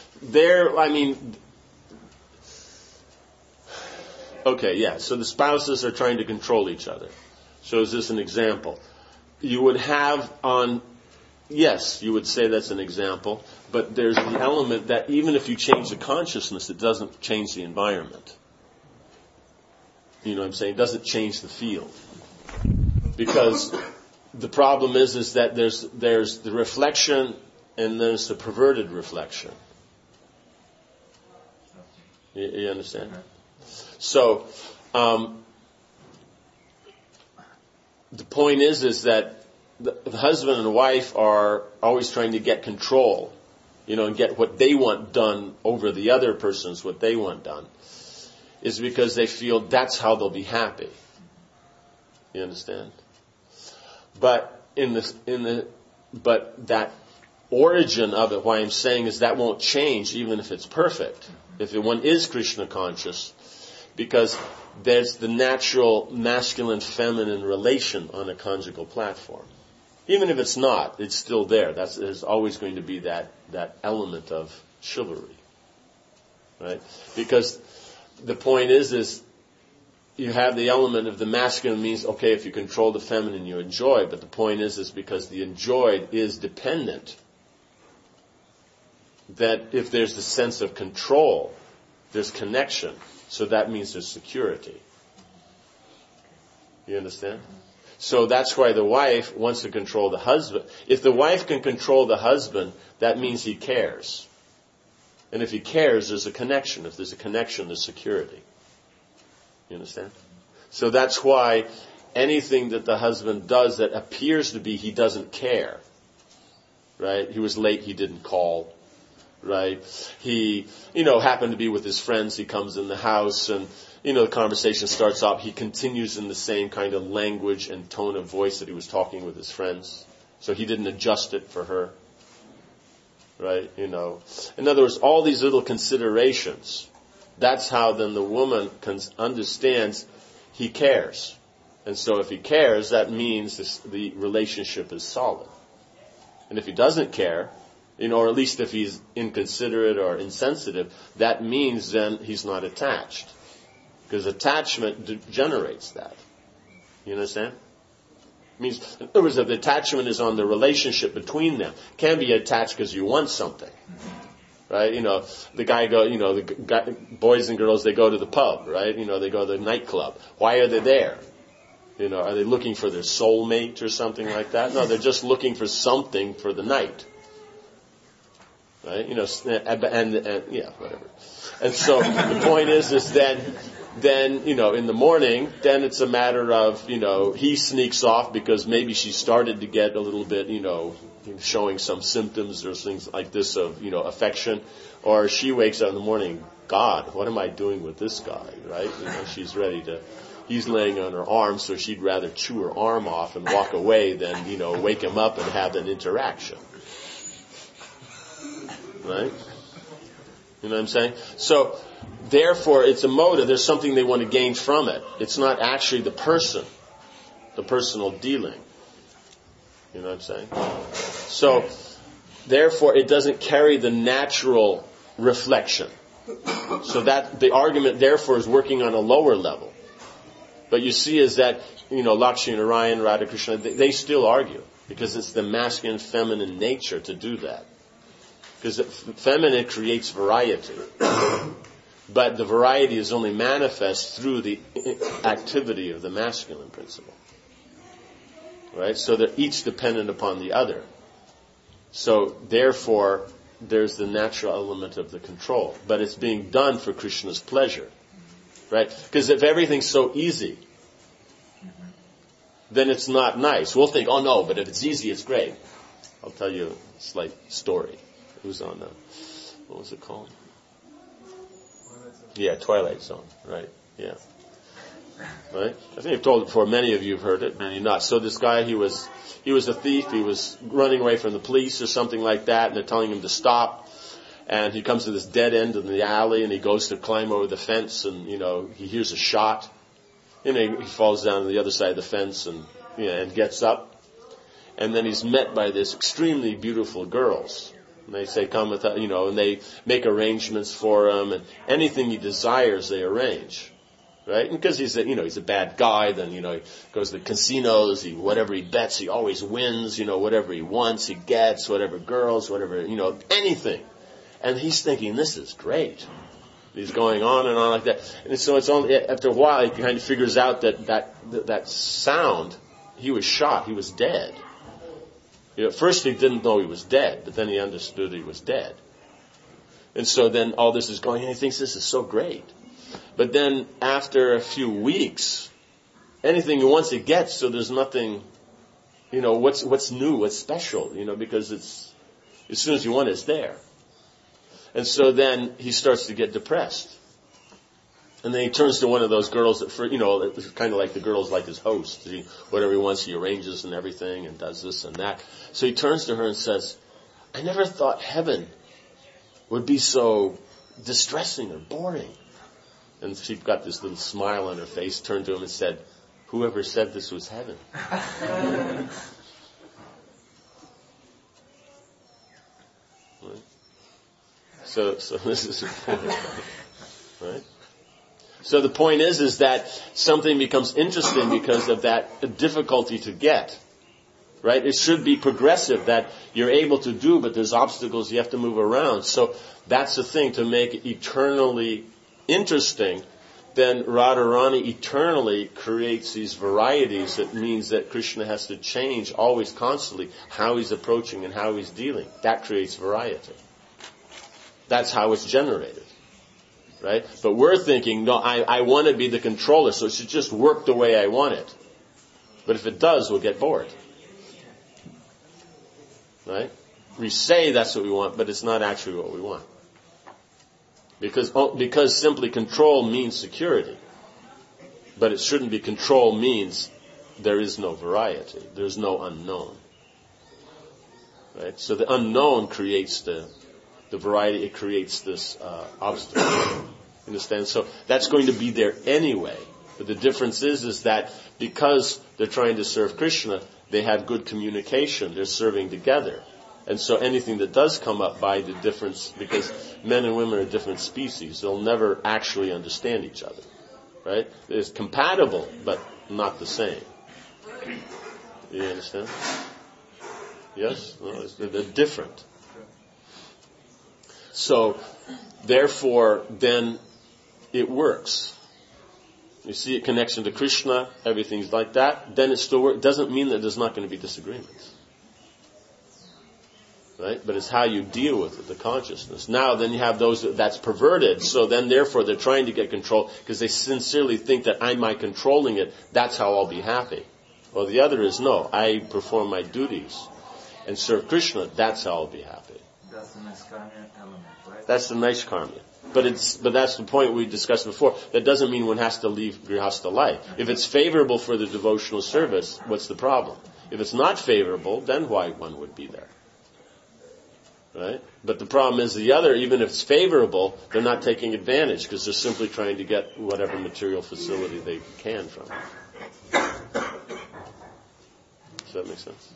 okay, yeah, so the spouses are trying to control each other. So is this an example? You would have yes, you would say that's an example, but there's the element that even if you change the consciousness, it doesn't change the environment. You know what I'm saying? It doesn't change the field. Because the problem is that there's the reflection and there's the perverted reflection. You understand? So, the point is that the husband and the wife are always trying to get control, and get what they want done over the other person's what they want done, is because they feel that's how they'll be happy. You understand? But but that origin of it, why I'm saying is that won't change even if it's perfect. If one is Krishna conscious, because there's the natural masculine-feminine relation on a conjugal platform. Even if it's not, it's still there. There's always going to be that element of chivalry, right? Because the point is you have the element of the masculine means, okay, if you control the feminine, you enjoy. But the point is because the enjoyed is dependent, that if there's the sense of control, there's connection. So that means there's security. You understand? So that's why the wife wants to control the husband. If the wife can control the husband, that means he cares. And if he cares, there's a connection. If there's a connection, there's security. You understand? So that's why anything that the husband does that appears to be he doesn't care, right? He was late, he didn't call, right? He, happened to be with his friends, he comes in the house and, the conversation starts off, he continues in the same kind of language and tone of voice that he was talking with his friends. So he didn't adjust it for her, right? In other words, all these little considerations, that's how then the woman understands he cares. And so if he cares, that means the relationship is solid. And if he doesn't care, or at least if he's inconsiderate or insensitive, that means then he's not attached. Because attachment generates that. You understand? It means, in other words, if the attachment is on the relationship between them, can be attached because you want something. Right? The boys and girls, they go to the pub, right? They go to the nightclub. Why are they there? Are they looking for their soulmate or something like that? No, they're just looking for something for the night. Right? Whatever. And so the point is then, in the morning, then it's a matter of, he sneaks off because maybe she started to get a little bit, showing some symptoms or things like this of, affection. Or she wakes up in the morning, God, what am I doing with this guy, right? She's ready to, he's laying on her arm, so she'd rather chew her arm off and walk away than, wake him up and have an interaction. Right? You know what I'm saying? So, therefore, it's a motive. There's something they want to gain from it. It's not actually the person, the personal dealing. You know what I'm saying? So, therefore, it doesn't carry the natural reflection. So that the argument, therefore, is working on a lower level. But you see is that, Lakshmi Narayan, Radhakrishna, they still argue. Because it's the masculine, feminine nature to do that. Because feminine creates variety. But the variety is only manifest through the activity of the masculine principle. Right? So they're each dependent upon the other. So therefore, there's the natural element of the control. But it's being done for Krishna's pleasure. Right? Because if everything's so easy, then it's not nice. We'll think, oh no, but if it's easy, it's great. I'll tell you a slight story. It was on, what was it called? Yeah, Twilight Zone. Right, yeah. Right? I think I've told it before. Many of you have heard it, many not. So this guy, he was a thief. He was running away from the police or something like that, and they're telling him to stop. And he comes to this dead end in the alley, and he goes to climb over the fence, and, he hears a shot. And he falls down to the other side of the fence and gets up. And then he's met by this extremely beautiful girls. And they say, come with us, and they make arrangements for him. And anything he desires, they arrange. Right? And because he's a bad guy, then, he goes to the casinos, whatever he bets, he always wins, whatever he wants, he gets, whatever girls, whatever, anything. And he's thinking, this is great. He's going on and on like that. And so it's only after a while he kind of figures out that sound, he was shot, he was dead. At first he didn't know he was dead, but then he understood he was dead. And so then all this is going, and he thinks this is so great. But then after a few weeks, anything he wants he gets, so there's nothing, what's new, what's special, because it's, as soon as you want it, it's there. And so then he starts to get depressed. And then he turns to one of those girls that, it's kind of like the girl's like his host. Whatever he wants, he arranges and everything and does this and that. So he turns to her and says, I never thought heaven would be so distressing or boring. And she got this little smile on her face, turned to him and said, whoever said this was heaven? Right? So this is the point, right? So the point is that something becomes interesting because of that difficulty to get, right? It should be progressive, that you're able to do, but there's obstacles you have to move around. So that's the thing, to make it eternally interesting. Then Radharani eternally creates these varieties. That means that Krishna has to change always, constantly, how he's approaching and how he's dealing. That creates variety. That's how it's generated. Right? But we're thinking, no, I want to be the controller, so it should just work the way I want it. But if it does, we'll get bored. Right? We say that's what we want, but it's not actually what we want. Because simply control means security. But it shouldn't be control means there is no variety. There's no unknown. Right? So the unknown creates the variety, it creates this obstacle. Understand? So that's going to be there anyway. But the difference is that because they're trying to serve Krishna, they have good communication. They're serving together. And so anything that does come up by the difference, because men and women are different species, they'll never actually understand each other. Right? It's compatible, but not the same. You understand? Yes? No, they're different. So, therefore, then it works. You see a connection to Krishna, everything's like that, then it still works. It doesn't mean that there's not going to be disagreements. Right? But it's how you deal with it, the consciousness. Now, then you have those that's perverted, so then therefore they're trying to get control because they sincerely think that by controlling it, that's how I'll be happy. Well, the other is, no, I perform my duties and serve Krishna, that's how I'll be happy. That's the Naiskanya element, right? That's the Naiskanya. But that's the point we discussed before. That doesn't mean one has to leave Grihastha life. If it's favorable for the devotional service, what's the problem? If it's not favorable, then why one would be there? Right? But the problem is the other, even if it's favorable, they're not taking advantage because they're simply trying to get whatever material facility they can from it. Does that make sense?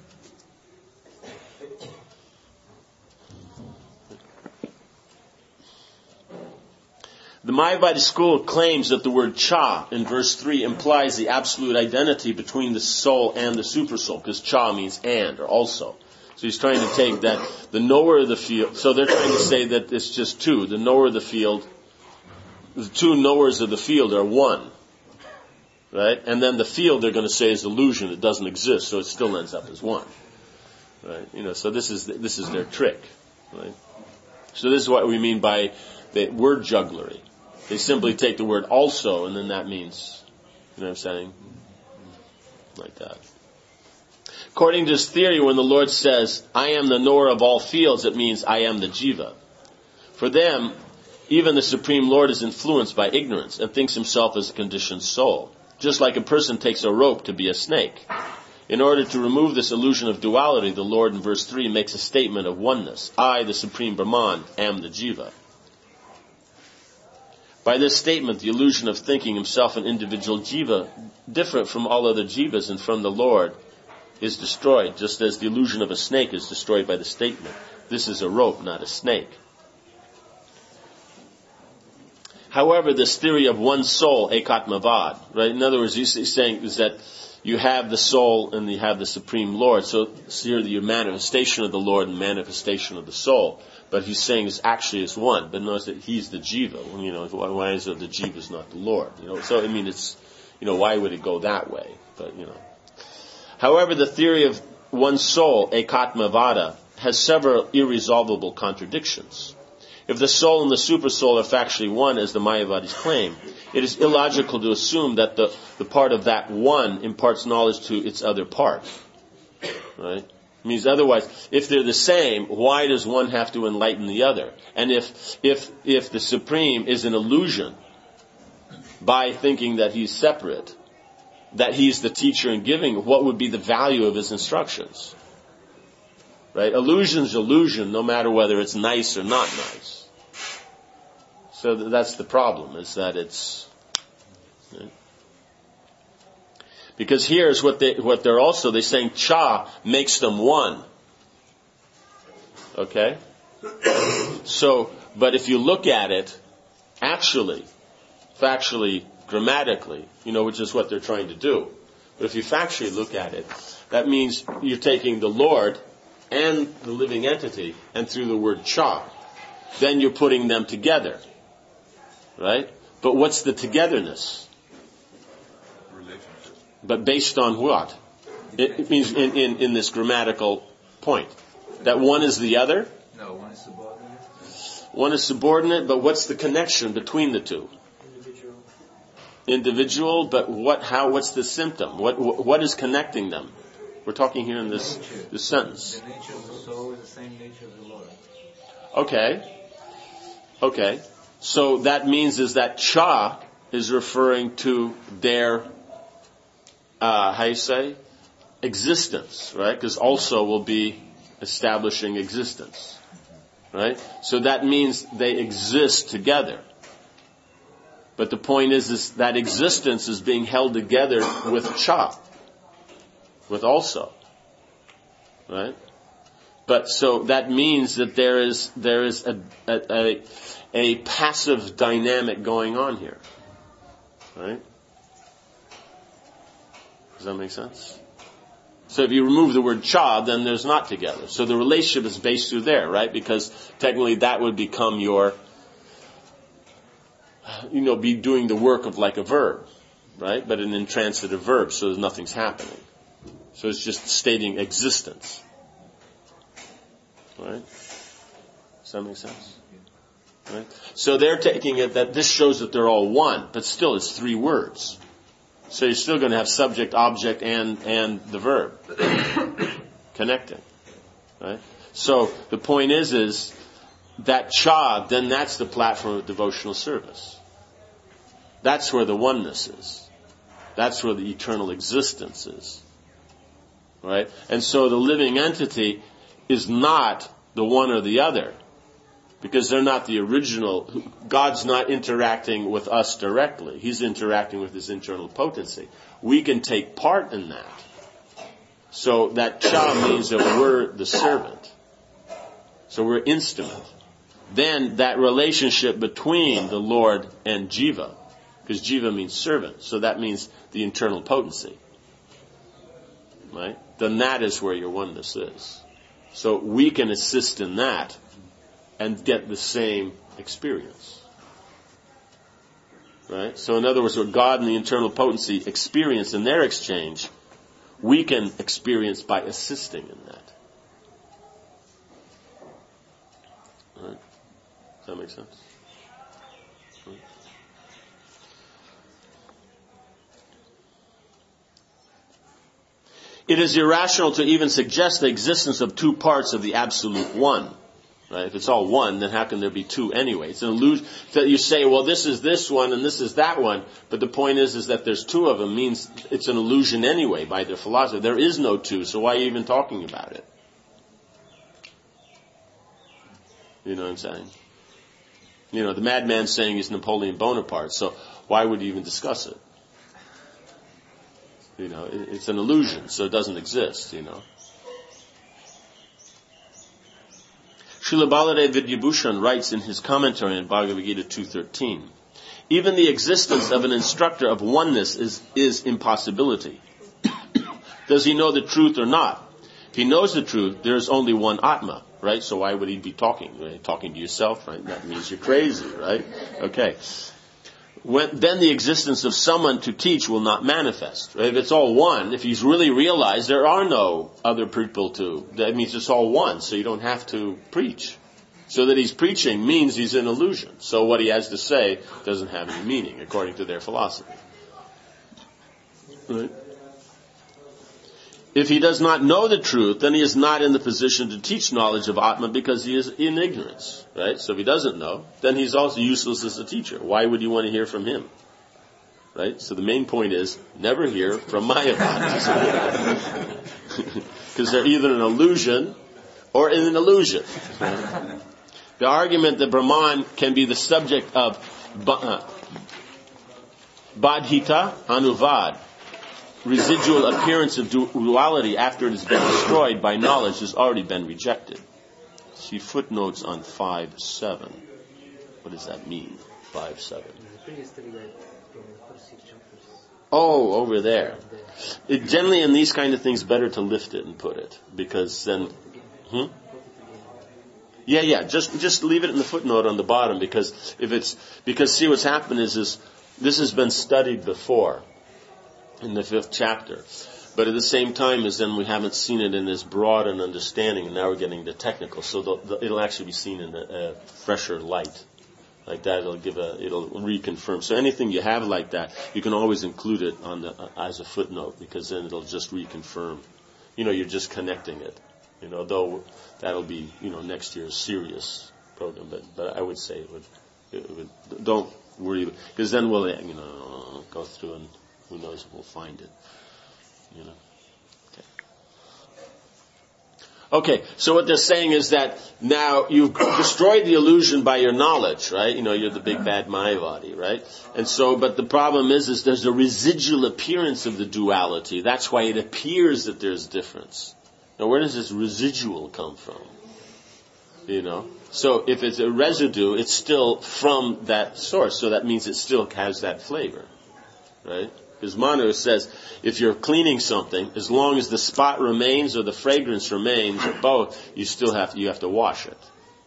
The Mayavadi school claims that the word cha in verse 3 implies the absolute identity between the soul and the supersoul, because cha means and, or also. So he's trying to take that, the knower of the field, so they're trying to say that it's just two. The knower of the field, the two knowers of the field are one. Right? And then the field they're going to say is illusion, it doesn't exist, so it still ends up as one. Right? So this is their trick. Right? So this is what we mean by the word jugglery. They simply take the word also, and then that means, you know what I'm saying? Like that. According to this theory, when the Lord says, I am the knower of all fields, it means I am the jiva. For them, even the Supreme Lord is influenced by ignorance and thinks himself as a conditioned soul. Just like a person takes a rope to be a snake. In order to remove this illusion of duality, the Lord in verse 3 makes a statement of oneness. I, the Supreme Brahman, am the jiva. By this statement, the illusion of thinking himself an individual jiva, different from all other jivas and from the Lord, is destroyed, just as the illusion of a snake is destroyed by the statement, this is a rope, not a snake. However, this theory of one soul, ekatmavad, right? In other words, he's saying is that you have the soul and you have the Supreme Lord. So here the manifestation of the Lord and manifestation of the soul. But he's saying it's actually is one. But notice that he's the jiva. Why is it the jiva is not the Lord? So I mean, it's, why would it go that way? But However, the theory of one soul, ekatmavada, has several irresolvable contradictions. If the soul and the supersoul are factually one, as the Mayavadis claim, it is illogical to assume that the part of that one imparts knowledge to its other part. Right? It means otherwise, if they're the same, why does one have to enlighten the other? And if the Supreme is an illusion by thinking that he's separate, that he's the teacher and giving, what would be the value of his instructions? Right? Illusion's illusion, no matter whether it's nice or not nice. So that's the problem, is that it's... Right? Because here's what they're saying cha makes them one. Okay? So, but if you look at it, actually, factually, grammatically, which is what they're trying to do. But if you factually look at it, that means you're taking the Lord and the living entity, and through the word cha, then you're putting them together. Right? But what's the togetherness? Relationship. But based on what? It means in this grammatical point. That one is the other? No, one is subordinate. One is subordinate, but what's the connection between the two? Individual, but what's the symptom? What is connecting them? We're talking here in this sentence. The nature of the soul is the same nature of the Lord. Okay. So that means is that cha is referring to their, existence, right? Because also will be establishing existence, right? So that means they exist together. But the point is that existence is being held together with cha, with also, right? But so that means that there is a passive dynamic going on here, right? Does that make sense? So if you remove the word cha, then there's not together. So the relationship is based through there, right? Because technically that would become your, be doing the work of like a verb, right? But an intransitive verb, so nothing's happening. So it's just stating existence. Right? Does that make sense? Right? So they're taking it that this shows that they're all one, but still it's three words. So you're still going to have subject, object, and the verb connecting. Right? So the point is that cha, then that's the platform of devotional service. That's where the oneness is. That's where the eternal existence is. Right? And so the living entity is not the one or the other, because they're not the original. God's not interacting with us directly. He's interacting with his internal potency. We can take part in that. So that cha means that we're the servant. So we're instrument. Then that relationship between the Lord and jiva, because jiva means servant, so that means the internal potency. Right? Then that is where your oneness is. So we can assist in that and get the same experience. Right? So in other words, what God and the internal potency experience in their exchange, we can experience by assisting in that. Right? Does that make sense? Right. It is irrational to even suggest the existence of two parts of the absolute one. Right? If it's all one, then how can there be two anyway? It's an illusion that you say, well, this is this one and this is that one, but the point is that there's two of them means it's an illusion anyway by their philosophy. There is no two, so why are you even talking about it? You know what I'm saying? You know, the madman's saying he's Napoleon Bonaparte, so why would you even discuss it? You know, it's an illusion, so it doesn't exist, you know. Srila Baladev Vidyabhushan writes in his commentary on Bhagavad Gita 2.13, even the existence of an instructor of oneness is impossibility. Does he know the truth or not? If he knows the truth, there is only one Atma, right? So why would he be talking? Right? Talking to yourself, right? That means you're crazy, right? Okay. Then the existence of someone to teach will not manifest. Right? If it's all one, if he's really realized there are no other people to, that means it's all one, so you don't have to preach. So that he's preaching means he's an illusion. So what he has to say doesn't have any meaning, according to their philosophy. Right? If he does not know the truth, then he is not in the position to teach knowledge of Atma because he is in ignorance. Right? So if he doesn't know, then he's also useless as a teacher. Why would you want to hear from him? Right? So the main point is, never hear from Mayavadis. Because they're either an illusion or an illusion. The argument that Brahman can be the subject of Badhita Anuvad, residual appearance of duality after it has been destroyed by knowledge, has already been rejected. See footnotes on 5.7. What does that mean, 5.7? Oh, over there. Generally in these kind of things, better to lift it and put it, because then... Yeah, just leave it in the footnote on the bottom, because see what's happened is this has been studied before in the 5th chapter. But at the same time as then we haven't seen it in this broad an understanding, and now we're getting the technical. So it'll actually be seen in a fresher light. Like that, it'll reconfirm. So anything you have like that, you can always include it as a footnote, because then it'll just reconfirm. You know, you're just connecting it. You know, though that'll be, next year's serious program. But I would say it would don't worry, because then we'll, go through and who knows if we'll find it. Okay, so what they're saying is that now you've destroyed the illusion by your knowledge, right? You're the big bad Mayavadi, right? And so, but the problem is there's a residual appearance of the duality. That's why it appears that there's difference. Now, where does this residual come from? So if it's a residue, it's still from that source, so that means it still has that flavor, right? Because Manu says, if you're cleaning something, as long as the spot remains or the fragrance remains or both, you have to wash it,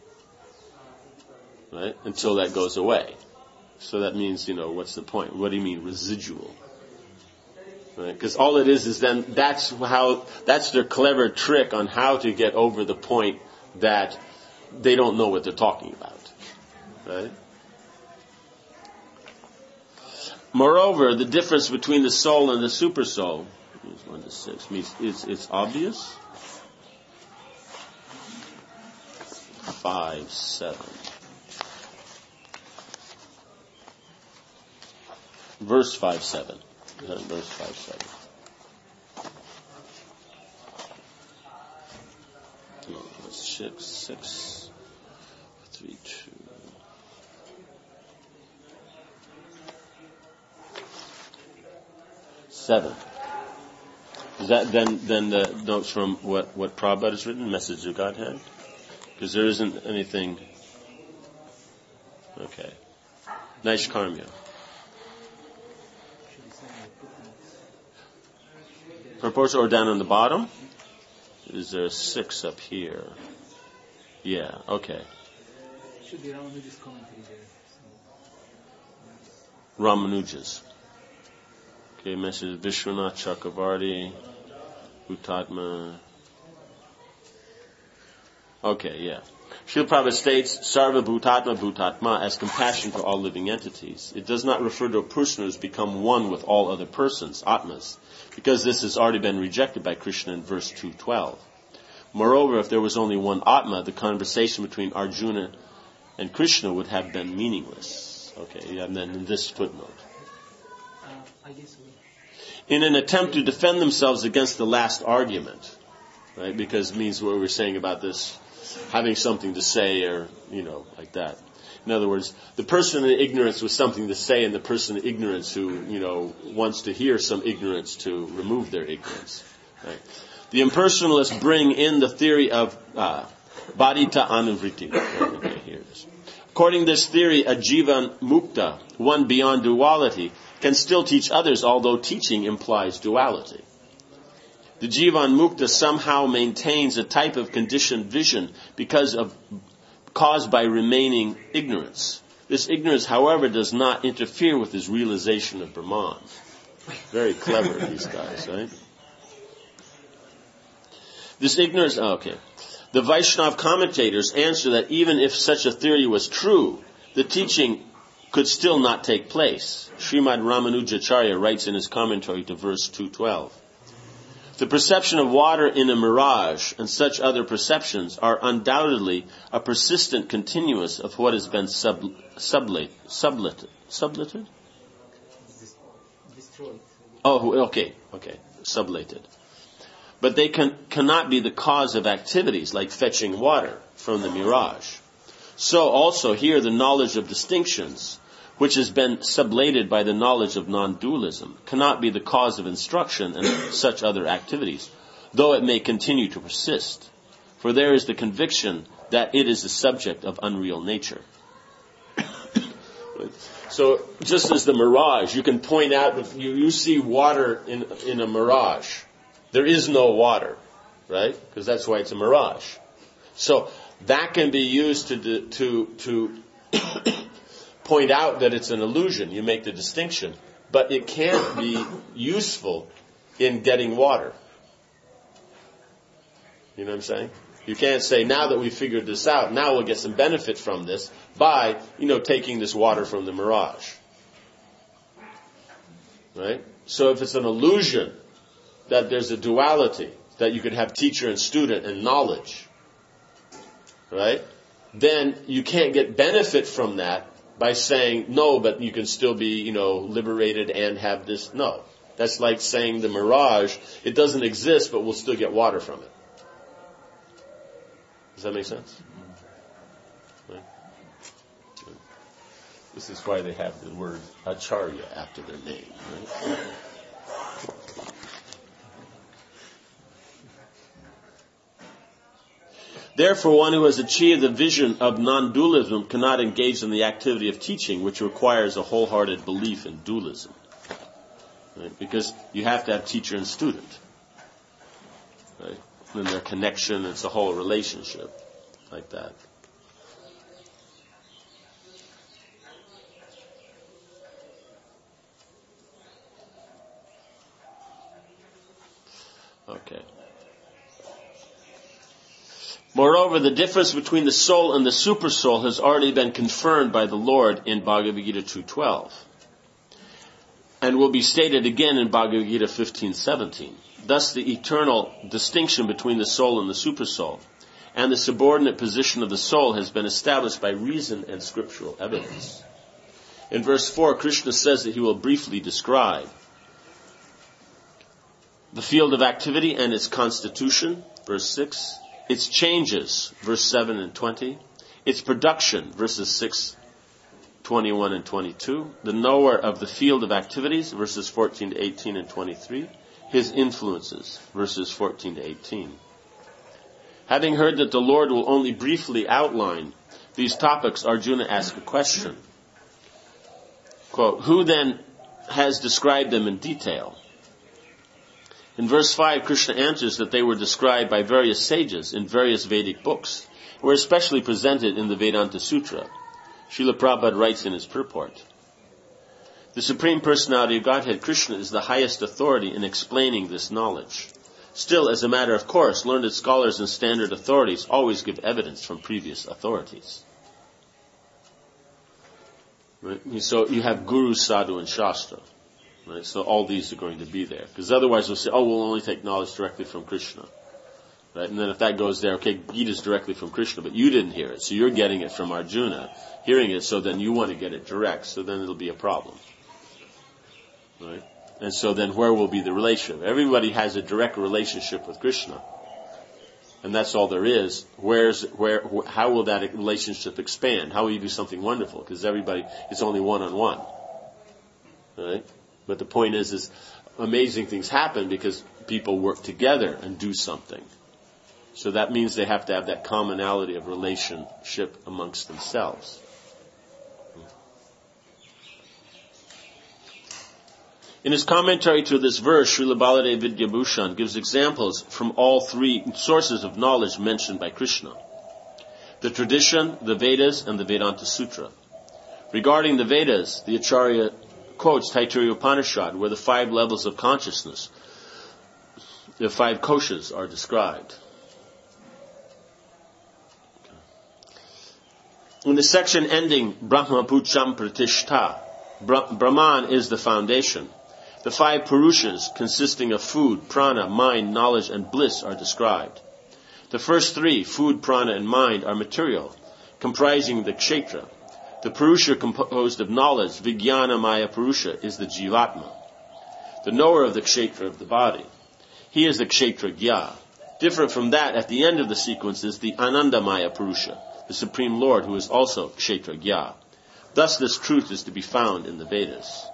right? Until that goes away. So that means, what's the point? What do you mean residual? Right? Because all it is then that's their clever trick on how to get over the point that they don't know what they're talking about, right? Moreover, the difference between the soul and the super soul, 1 to 6, means it's obvious. 5:7. Verse 5:7. Verse 5:7. Let's 6, 3, 2. Seven. Is that then the notes from what Prabhupada has written, Message of Godhead? Because there isn't anything. Okay. Naishkarmya. Purports or down on the bottom? Is there a 6 up here? Yeah, okay. Should be Ramanuja's commentary there. Ramanuja's. Okay, message Vishwanath Chakravarti, Bhutatma. Okay, yeah. Srila Prabhupada states, Sarva Bhutatma Bhutatma as compassion for all living entities. It does not refer to a person who has become one with all other persons, Atmas, because this has already been rejected by Krishna in verse 212. Moreover, if there was only one Atma, the conversation between Arjuna and Krishna would have been meaningless. Okay, and then in this footnote. I guess so. In an attempt to defend themselves against the last argument, right? Because it means what we were saying about this, having something to say or, like that. In other words, the person in ignorance with something to say and the person in ignorance who, wants to hear some ignorance to remove their ignorance. Right? The impersonalists bring in the theory of Bhadita Anuvriti. Okay, here it is. According to this theory, a Jivan Mukta, one beyond duality, can still teach others, although teaching implies duality. The Jivan Mukta somehow maintains a type of conditioned vision caused by remaining ignorance. This ignorance, however, does not interfere with his realization of Brahman. Very clever, these guys, right? This ignorance, The Vaishnava commentators answer that even if such a theory was true, the teaching could still not take place. Srimad Ramanujacharya writes in his commentary to verse 212. The perception of water in a mirage and such other perceptions are undoubtedly a persistent continuous of what has been sublated. Destroyed. Oh, okay. Sublated. But they cannot be the cause of activities like fetching water from the mirage. So also here the knowledge of distinctions, which has been sublated by the knowledge of non-dualism, cannot be the cause of instruction and such other activities, though it may continue to persist. For there is the conviction that it is the subject of unreal nature. So just as the mirage, you can point out, you see water in a mirage. There is no water, right? Because that's why it's a mirage. So that can be used to point out that it's an illusion. You make the distinction. But it can't be useful in getting water. You know what I'm saying? You can't say, now that we figured this out, now we'll get some benefit from this by, taking this water from the mirage. Right? So if it's an illusion that there's a duality, that you could have teacher and student and knowledge, right? Then you can't get benefit from that by saying, no, but you can still be, liberated and have this. No. That's like saying the mirage, it doesn't exist, but we'll still get water from it. Does that make sense? Right? This is why they have the word Acharya after their name, right? Therefore, one who has achieved the vision of non-dualism cannot engage in the activity of teaching, which requires a wholehearted belief in dualism. Right? Because you have to have teacher and student. Right? And their connection, it's a whole relationship like that. Okay. Moreover, the difference between the soul and the supersoul has already been confirmed by the Lord in Bhagavad Gita 2.12 and will be stated again in Bhagavad Gita 15.17. Thus, the eternal distinction between the soul and the supersoul and the subordinate position of the soul has been established by reason and scriptural evidence. In verse 4, Krishna says that he will briefly describe the field of activity and its constitution. Verse 6, its changes, verse 7 and 20, its production, verses 6, 21 and 22, the knower of the field of activities, verses 14 to 18 and 23, his influences, verses 14 to 18. Having heard that the Lord will only briefly outline these topics, Arjuna asked a question. Quote, who then has described them in detail? In verse 5, Krishna answers that they were described by various sages in various Vedic books, were especially presented in the Vedanta Sutra. Srila Prabhupada writes in his purport, the Supreme Personality of Godhead, Krishna, is the highest authority in explaining this knowledge. Still, as a matter of course, learned scholars and standard authorities always give evidence from previous authorities. Right? So you have Guru, Sadhu, and Shastra. Right? So all these are going to be there. Because otherwise we'll say, we'll only take knowledge directly from Krishna. Right? And then if that goes there, okay, Gita is directly from Krishna, but you didn't hear it. So you're getting it from Arjuna, hearing it, so then you want to get it direct. So then it'll be a problem. Right? And so then where will be the relationship? Everybody has a direct relationship with Krishna. And that's all there is. How will that relationship expand? How will you do something wonderful? Because it's only one-on-one. Right? But the point is amazing things happen because people work together and do something. So that means they have to have that commonality of relationship amongst themselves. In his commentary to this verse, Srila Baladev Vidyabhushan gives examples from all three sources of knowledge mentioned by Krishna: the tradition, the Vedas, and the Vedanta Sutra. Regarding the Vedas, the Acharya quotes Taittiriya Upanishad, where the 5 levels of consciousness, the 5 koshas, are described. In the section ending Brahma Pucham Pratishta, Brahman is the foundation. The 5 Purushas, consisting of food, prana, mind, knowledge, and bliss, are described. The first 3, food, prana, and mind, are material, comprising the kshetra. The Purusha composed of knowledge, Vijnana Maya Purusha, is the Jivatma, the knower of the kshetra of the body. He is the kshetra Gya. Different from that, at the end of the sequence, is the Anandamaya Purusha, the Supreme Lord, who is also kshetra Gya. Thus this truth is to be found in the Vedas.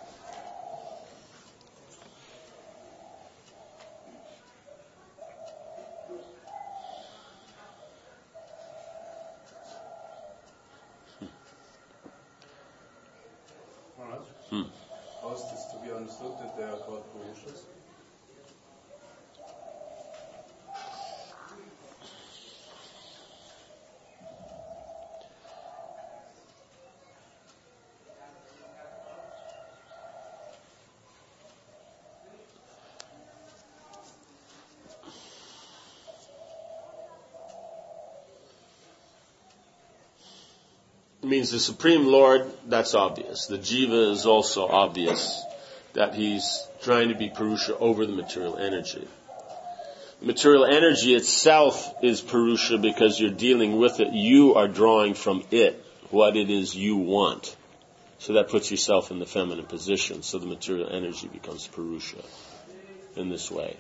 How is this to be understood that they are called Purushas? It means the Supreme Lord, that's obvious. The Jiva is also obvious, that he's trying to be Purusha over the material energy. The material energy itself is Purusha because you're dealing with it. You are drawing from it what it is you want. So that puts yourself in the feminine position. So the material energy becomes Purusha in this way.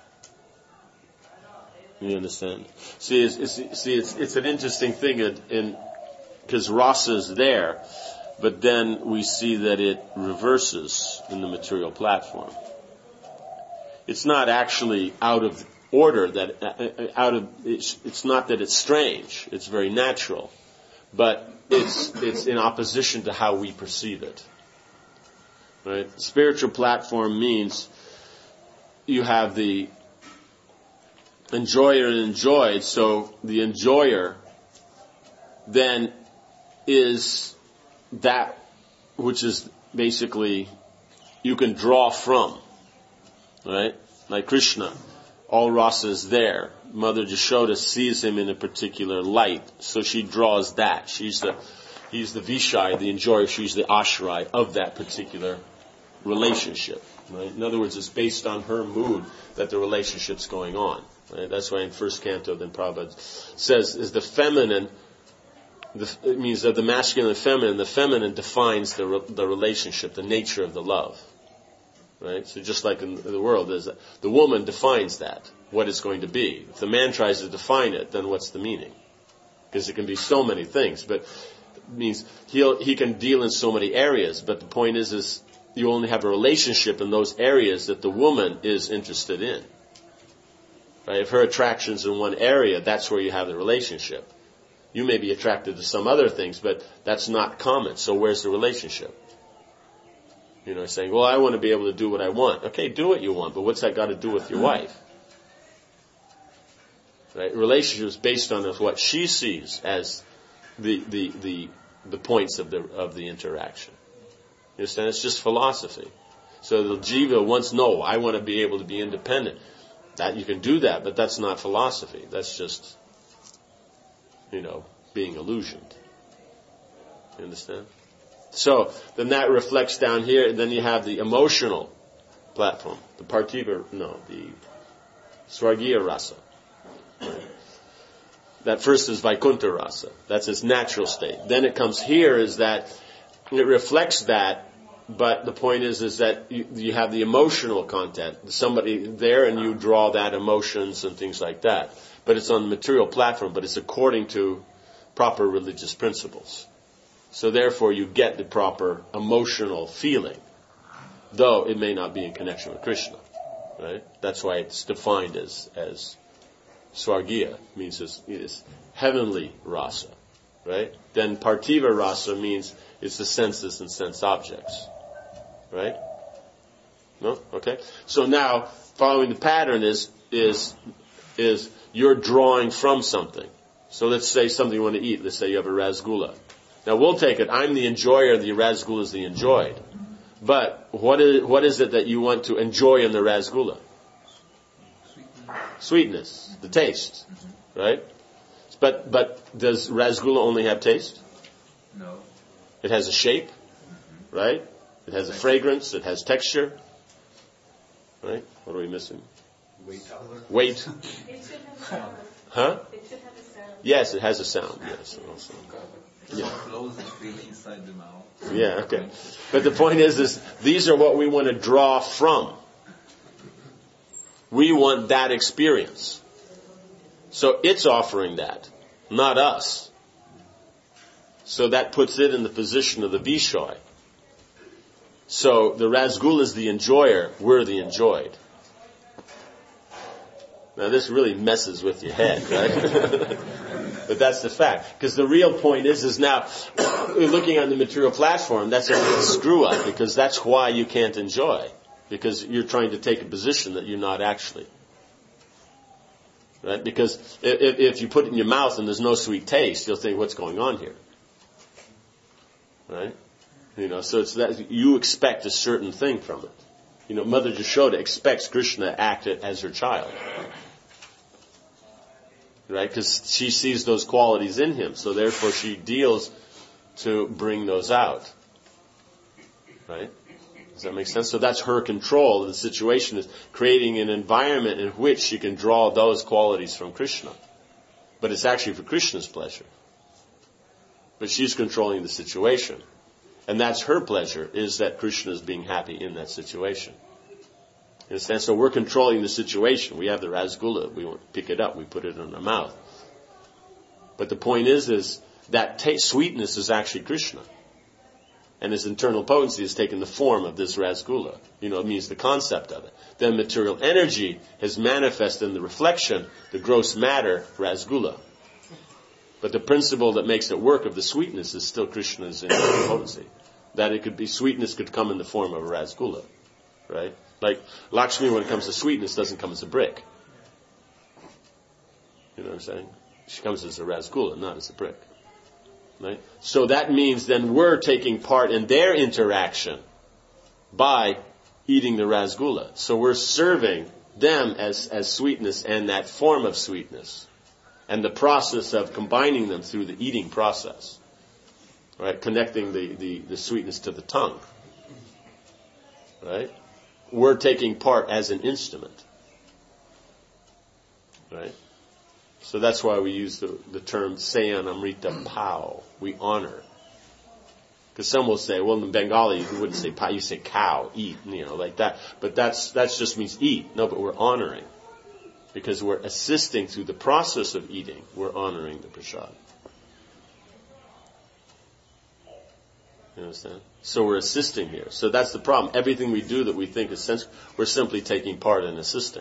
You understand? See, it's an interesting thing because rasa is there, but then we see that it reverses in the material platform. It's not actually out of order, it's not that it's strange, it's very natural, but it's in opposition to how we perceive it. Right? The spiritual platform means you have the enjoyer and enjoyed, so the enjoyer then is that which is basically you can draw from, right? Like Krishna, all rasa is there. Mother Jashoda sees him in a particular light, so she draws that. He's the Vishai, the enjoyer. She's the ashray of that particular relationship. Right? In other words, it's based on her mood that the relationship's going on. Right? That's why in first canto, then Prabhupada says, is the feminine. It means that the masculine and feminine. The feminine defines the relationship, the nature of the love. Right? So just like in the world, the woman defines that. what it's going to be. If the man tries to define it, then what's the meaning? Because it can be so many things, but it means he can deal in so many areas, but the point is you only have a relationship in those areas that the woman is interested in. Right? If her attraction's in one area, that's where you have the relationship. You may be attracted to some other things, but that's not common. So where's the relationship? Saying, well, I want to be able to do what I want. Okay, do what you want, but what's that got to do with your wife? Right? Relationship is based on what she sees as the points of the interaction. You understand? It's just philosophy. So the jiva wants, no, I want to be able to be independent. That you can do that, but that's not philosophy. That's just, being illusioned. You understand? So then that reflects down here, and then you have the emotional platform, the Swargiya rasa. Right? That first is Vaikuntha rasa. That's its natural state. Then it comes here is that it reflects that, but the point is that you have the emotional content. Somebody there and you draw that emotions and things like that. But it's on the material platform, but it's according to proper religious principles. So therefore you get the proper emotional feeling, though it may not be in connection with Krishna. Right? That's why it's defined as Swargiya, means it's heavenly rasa. Right? Then Parthiva rasa means it's the senses and sense objects. Right? No? Okay. So now, following the pattern is you're drawing from something. So let's say something you want to eat. Let's say you have a rasgulla. Now we'll take it. I'm the enjoyer. The rasgulla is the enjoyed. But what is it that you want to enjoy in the rasgulla? Sweetness, the taste, right? But does rasgulla only have taste? No. It has a shape, right? It has a fragrance. It has texture, right? What are we missing? Weight. It should have a sound. Huh? It should have a sound. Yes, it has a sound. Yes, also. Yeah. Close and feel inside the mouth. Yeah, okay. But the point is these are what we want to draw from. We want that experience. So it's offering that, not us. So that puts it in the position of the Vishoy. So the rasgulla is the enjoyer, we're the enjoyed. Now this really messes with your head, right? But that's the fact. Because the real point is now, looking on the material platform, that's a screw up, because that's why you can't enjoy. Because you're trying to take a position that you're not actually. Right? Because if you put it in your mouth and there's no sweet taste, you'll think, what's going on here? Right? So it's that you expect a certain thing from it. Mother Yashoda expects Krishna to act as her child. Right? Because she sees those qualities in him. So therefore she deals to bring those out. Right? Does that make sense? So that's her control of the situation, is creating an environment in which she can draw those qualities from Krishna. But it's actually for Krishna's pleasure. But she's controlling the situation. And that's her pleasure, is that Krishna is being happy in that situation. You understand? So we're controlling the situation. We have the rasgulla. We pick it up. We put it in our mouth. But the point is that sweetness is actually Krishna. And his internal potency has taken the form of this rasgulla. It means the concept of it. Then material energy has manifested in the reflection, the gross matter, rasgulla. But the principle that makes it work of the sweetness is still Krishna's internal potency. That it could be, sweetness could come in the form of a rasgulla. Right? Like Lakshmi, when it comes to sweetness, doesn't come as a brick. You know what I'm saying? She comes as a rasgulla, not as a brick. Right? So that means then we're taking part in their interaction by eating the rasgulla. So we're serving them as sweetness and that form of sweetness. And the process of combining them through the eating process. Right? Connecting the sweetness to the tongue. Right? We're taking part as an instrument. Right? So that's why we use the term Sayan Amrita Pao. We honor. Because some will say, well, in Bengali you wouldn't say pao, you say cow, eat, like that. But that's just means eat. No, but we're honoring. Because we're assisting through the process of eating, we're honoring the prasad. You understand? So we're assisting here. So that's the problem. Everything we do that we think is sense, we're simply taking part in assisting.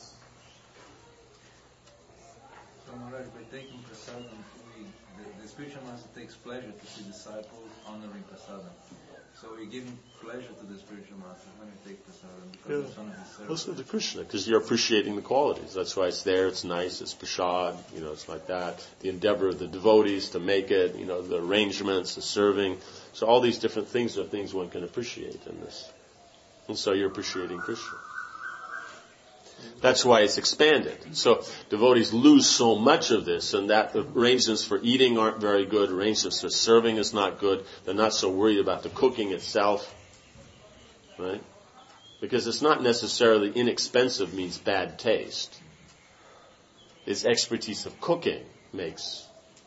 So Maharaj, by taking prasadam, the spiritual master takes pleasure to see disciples honoring prasadam. So we're giving pleasure to the spiritual master when we take prasadam because it's one of his services. Also to Krishna, because you're appreciating the qualities. That's why it's there, it's nice, it's prasad, it's like that. The endeavor of the devotees to make it, the arrangements, the serving. So all these different things are things one can appreciate in this. And so you're appreciating Krishna. That's why it's expanded. So devotees lose so much of this, and that the arrangements for eating aren't very good, arrangements for serving is not good. They're not so worried about the cooking itself. Right? Because it's not necessarily inexpensive means bad taste. It's expertise of cooking makes,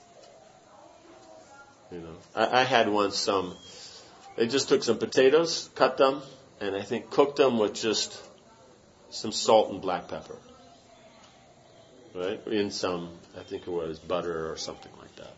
I had once they just took some potatoes, cut them, and I think cooked them with just some salt and black pepper. Right? In some, I think it was butter or something like that.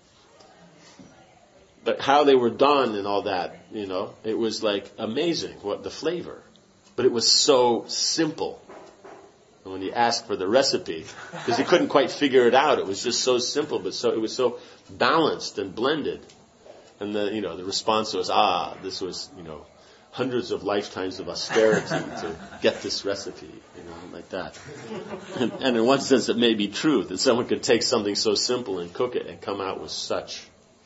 But how they were done and all that, it was like amazing, what the flavor. But it was so simple. And when you asked for the recipe, because he couldn't quite figure it out, it was just so simple, but it was so balanced and blended. And the response was, this was, hundreds of lifetimes of austerity to get this recipe, like that. And in one sense it may be true that someone could take something so simple and cook it and come out with such.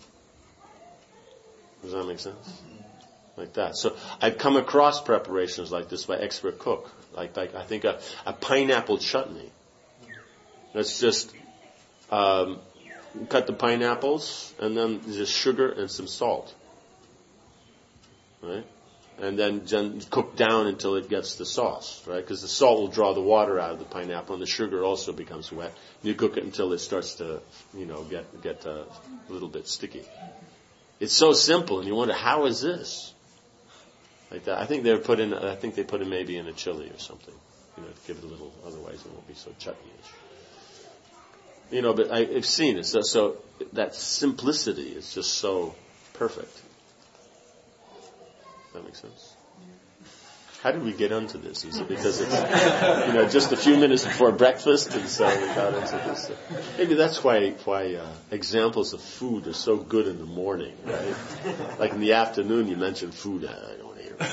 Does that make sense? Like that. So I've come across preparations like this by expert cook. Like I think a pineapple chutney. That's just cut the pineapples and then just sugar and some salt. Right? And then cook down until it gets the sauce, right? Because the salt will draw the water out of the pineapple, and the sugar also becomes wet. You cook it until it starts to, get a little bit sticky. It's so simple, and you wonder, how is this? Like that. I think they put in maybe in a chili or something, to give it a little. Otherwise, it won't be so chutney-ish. But I've seen it. So that simplicity is just so perfect. Does that make sense? How did we get onto this? Is it because it's just a few minutes before breakfast, and so we got into this? Maybe that's why examples of food are so good in the morning, right? Like in the afternoon, you mentioned food. I don't want to hear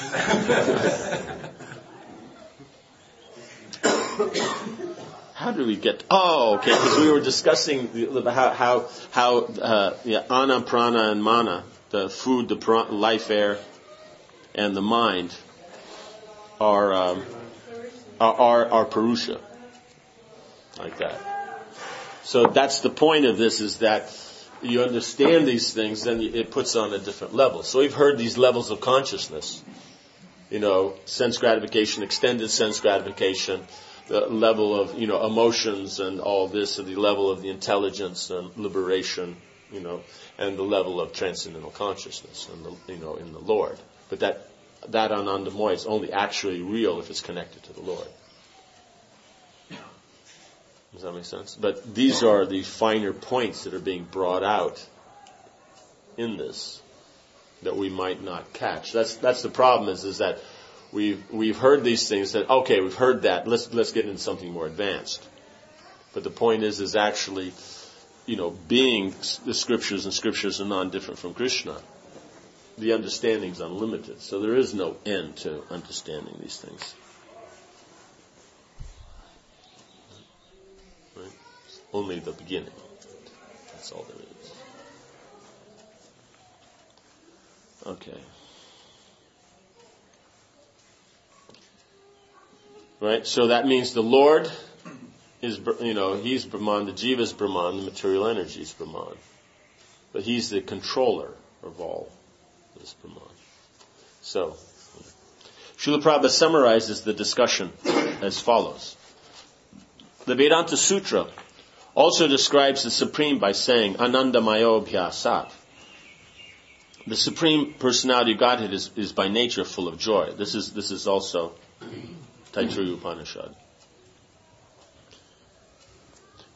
about it. How did we get? Oh, okay. Because we were discussing how ana, prana, and mana, the food, the life air, and the mind are Purusha. Like that. So that's the point of this, is that you understand these things, then it puts on a different level. So we've heard these levels of consciousness. Sense gratification, extended sense gratification, the level of, emotions and all this, and the level of the intelligence and liberation, and the level of transcendental consciousness in the Lord. But that Anandamoy is only actually real if it's connected to the Lord. Does that make sense? But these are the finer points that are being brought out in this that we might not catch. That's the problem is that we've heard these things that, okay, we've heard that, let's get into something more advanced. But the point is actually, being the scriptures, and scriptures are non-different from Krishna, the understanding is unlimited. So there is no end to understanding these things. Right? It's only the beginning. That's all there is. Okay. Right? So that means the Lord is, He's Brahman, the Jiva is Brahman, the material energy is Brahman. But He's the controller of all this Brahman. So, Srila Prabhupada summarizes the discussion as follows. The Vedanta Sutra also describes the Supreme by saying, Anandamayo Bhyasat. The Supreme Personality of Godhead is by nature full of joy. This is also Taittiriya Upanishad.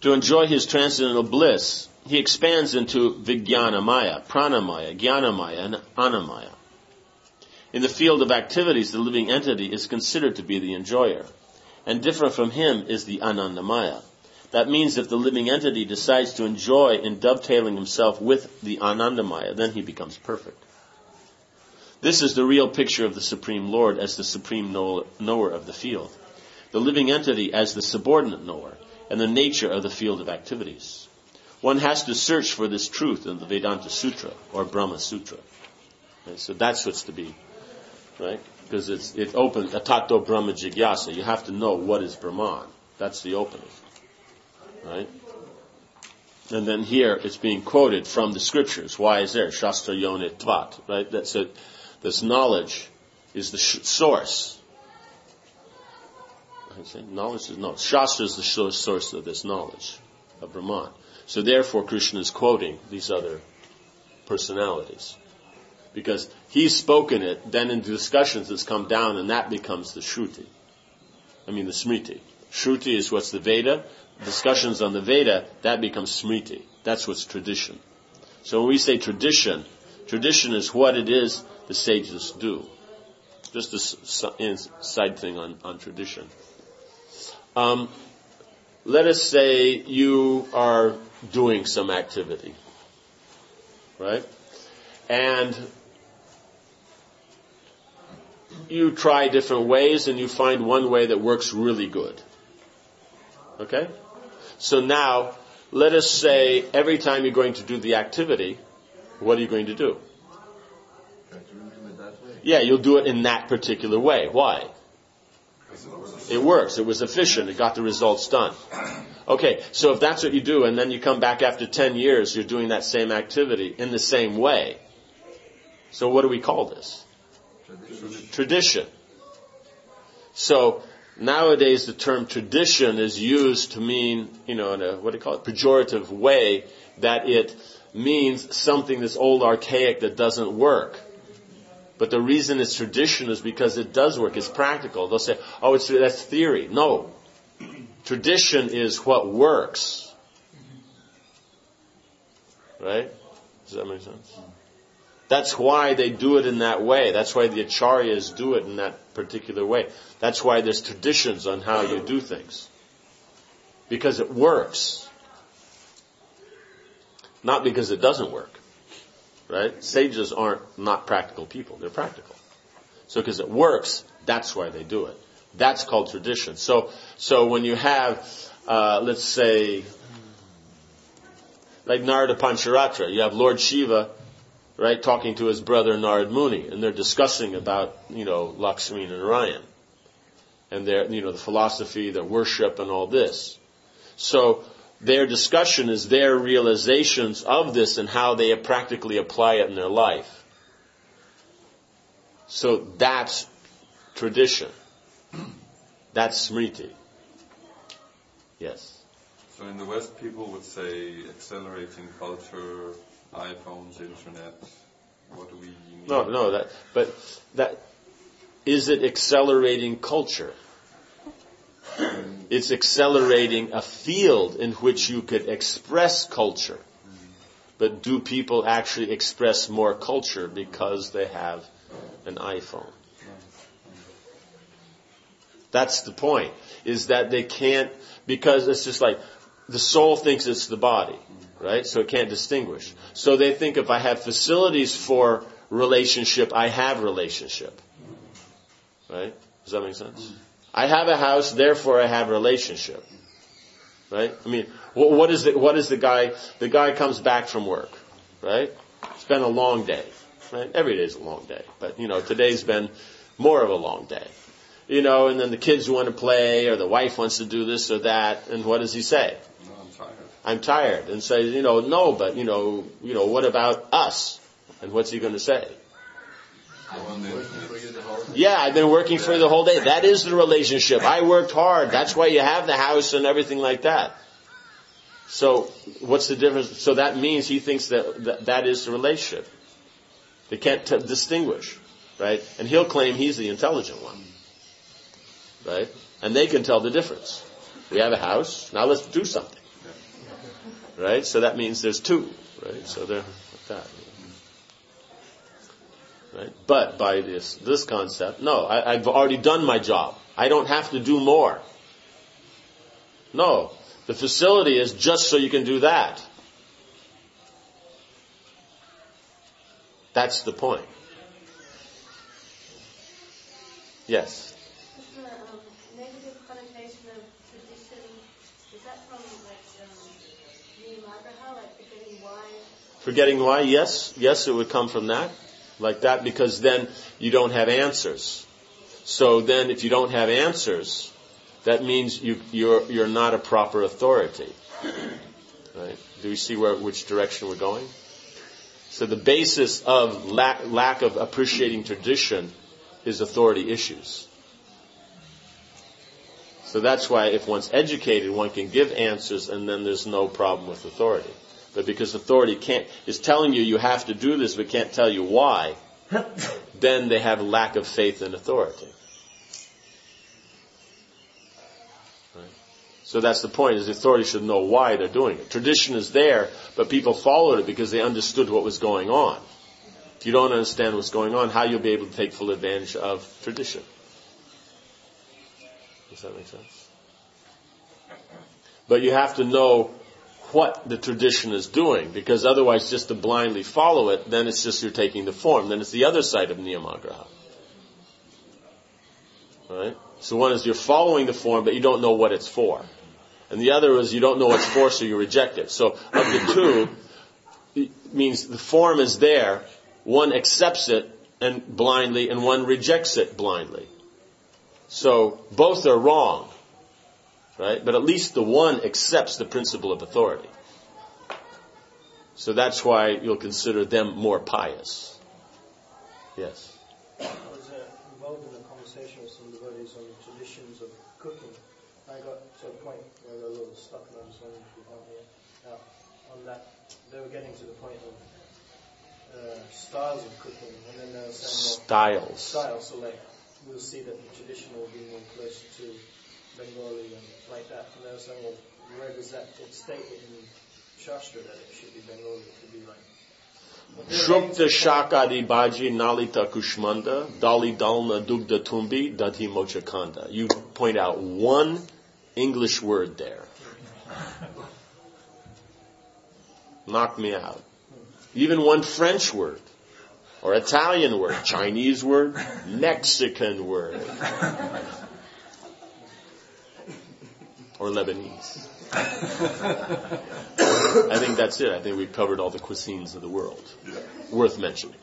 to enjoy his transcendental bliss, he expands into Vijnanamaya, Pranamaya, Jnanamaya, and Annamaya. In the field of activities, the living entity is considered to be the enjoyer, and different from him is the Anandamaya. That means if the living entity decides to enjoy in dovetailing himself with the Anandamaya, then he becomes perfect. This is the real picture of the Supreme Lord as the supreme knower of the field, the living entity as the subordinate knower, and the nature of the field of activities. One has to search for this truth in the Vedanta Sutra, or Brahma Sutra. Okay, so that's what's to be, right? Because it opens, Atato Brahma Jigyasa. You have to know what is Brahman. That's the opening. Right? And then here it's being quoted from the scriptures. Why is there? Shastra Yonit Tvat. Right? That's it. This knowledge is the source. I say knowledge is no. Shastra is the source of this knowledge of Brahman. So therefore Krishna is quoting these other personalities. Because he's spoken it, then in discussions it's come down and that becomes the Shruti. The Smriti. Shruti is what's the Veda. Discussions on the Veda, that becomes Smriti. That's what's tradition. So when we say tradition is what it is the sages do. Just a side thing on tradition. Let us say you are doing some activity. Right? And you try different ways and you find one way that works really good. Okay? So now, let us say every time you're going to do the activity, what are you going to do? Try to remember that way. Yeah, you'll do it in that particular way. Why? It works. It was efficient. It got the results done. Okay, so if that's what you do and then you come back after 10 years, you're doing that same activity in the same way. So what do we call this? Tradition. So nowadays the term tradition is used to mean, in a, pejorative way, that it means something that's old, archaic, that doesn't work. But the reason it's tradition is because it does work. It's practical. They'll say, that's theory. No. Tradition is what works. Right? Does that make sense? That's why they do it in that way. That's why the acharyas do it in that particular way. That's why there's traditions on how you do things. Because it works. Not because it doesn't work. Right? Sages aren't not practical people. They're practical. So because it works, that's why they do it. That's called tradition. So when you have, let's say, like Narada Pancharatra, you have Lord Shiva, right, talking to his brother Narad Muni, and they're discussing about, Lakshmi and Narayan, and their, the philosophy, their worship, and all this. So their discussion is their realizations of this and how they practically apply it in their life. So that's tradition. That's smriti. Yes. So in the West, people would say accelerating culture, iPhones, internet. What do we mean? No. That is it accelerating culture? It's accelerating a field in which you could express culture. But do people actually express more culture because they have an iPhone? That's the point, is that they can't, because it's just like, the soul thinks it's the body, right? So it can't distinguish. So they think if I have facilities for relationship, I have relationship. Right? Does that make sense? I have a house, therefore I have relationship. Right? What is the guy comes back from work, right? It's been a long day, right? Every day's a long day, but today's been more of a long day. And then the kids want to play, or the wife wants to do this or that, and what does he say? No, I'm tired. I'm tired. And says, no, but, what about us? And what's he going to say? Yeah, I've been working for you the whole day. That is the relationship. I worked hard. That's why you have the house and everything like that. So, what's the difference? So that means he thinks that is the relationship. They can't distinguish, right? And he'll claim he's the intelligent one. Right? And they can tell the difference. We have a house, now let's do something. Right? So that means there's two. Right? So they're like that. Right? But by this concept, no, I've already done my job. I don't have to do more. No. The facility is just so you can do that. That's the point. Yes? Is the negative connotation of tradition, is that from Niyamagraha, like forgetting why? Forgetting why? Yes. Yes, it would come from that. Like that, because then you don't have answers. So then if you don't have answers, that means you're not a proper authority. Right? Do we see which direction we're going? So the basis of lack of appreciating tradition is authority issues. So that's why if one's educated, one can give answers and then there's no problem with authority. But because authority is telling you have to do this but can't tell you why, then they have a lack of faith in authority. Right? So that's the point, is the authority should know why they're doing it. Tradition is there, but people followed it because they understood what was going on. If you don't understand what's going on, how you'll be able to take full advantage of tradition? Does that make sense? But you have to know what the tradition is doing, because otherwise just to blindly follow it, then it's just you're taking the form. Then it's the other side of Niyamagraha. Right? So one is you're following the form, but you don't know what it's for. And the other is you don't know what it's for, so you reject it. So of the two, it means the form is there, one accepts it and blindly, and one rejects it blindly. So both are wrong. Right? But at least the one accepts the principle of authority. So that's why you'll consider them more pious. Yes? I was involved in a conversation with some devotees on the traditions of cooking. I got to a point where I got a little stuck and I was wondering if you could help me out on that. They were getting to the point of styles of cooking, and then they were saying styles. So like we'll see that the tradition will be more close to Bengali and like that. And they were saying, well, where does that? It's stated in Shastra that it should be Bengali. It should be like Shrukta Shakadi Baji Nalita Kushmanda Dali Dalna Dugda Tumbi Dadhi Mochakanda. You point out one English word there. Knock me out. Even one French word. Or Italian word. Chinese word. Mexican word. Or Lebanese. I think that's it. I think we've covered all the cuisines of the world. Worth mentioning.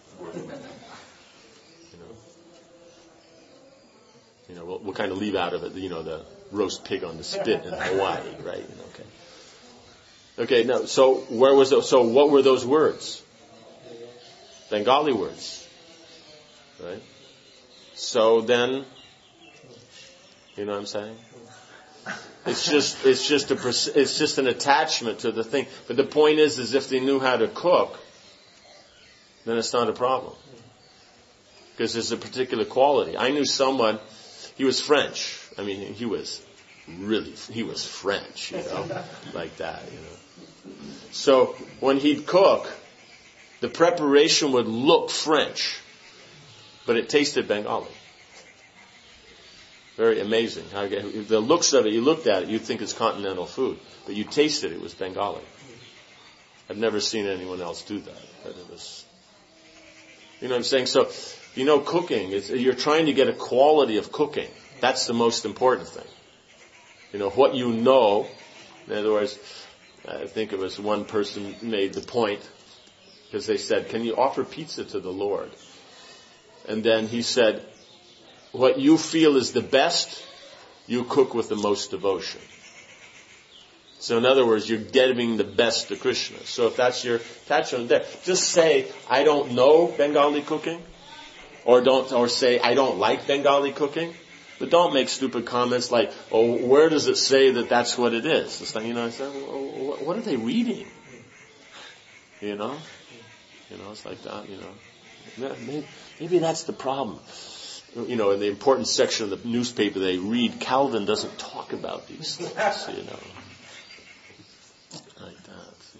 We'll kind of leave out of it, the roast pig on the spit in Hawaii, right? Okay, no, so what were those words? Bengali words. Right? So then, you know what I'm saying? It's just an attachment to the thing. But the point is if they knew how to cook, then it's not a problem. Because there's a particular quality. I knew someone, he was French. I mean, he was French, like that, So when he'd cook, the preparation would look French, but it tasted Bengali. Very amazing. The looks of it, you looked at it, you'd think it's continental food. But you tasted it was Bengali. I've never seen anyone else do that. But it was, you know what I'm saying? So, cooking, you're trying to get a quality of cooking. That's the most important thing. What you know. In other words, I think it was one person made the point, because they said, can you offer pizza to the Lord? And then he said, what you feel is the best, you cook with the most devotion. So in other words, you're giving the best to Krishna. So if that's your attachment there, just say, I don't know Bengali cooking, or say, I don't like Bengali cooking, but don't make stupid comments like, oh, where does it say that that's what it is? It's like, I said, well, what are they reading? It's like that, Maybe that's the problem. In the important section of the newspaper they read, Calvin doesn't talk about these things, like that.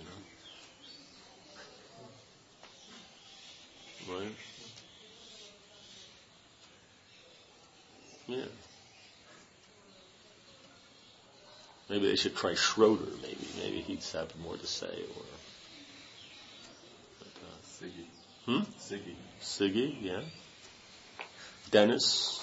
Right? Yeah. Maybe they should try Schroeder, maybe he'd have more to say, or... Siggy. Siggy. Siggy, yeah. Dennis.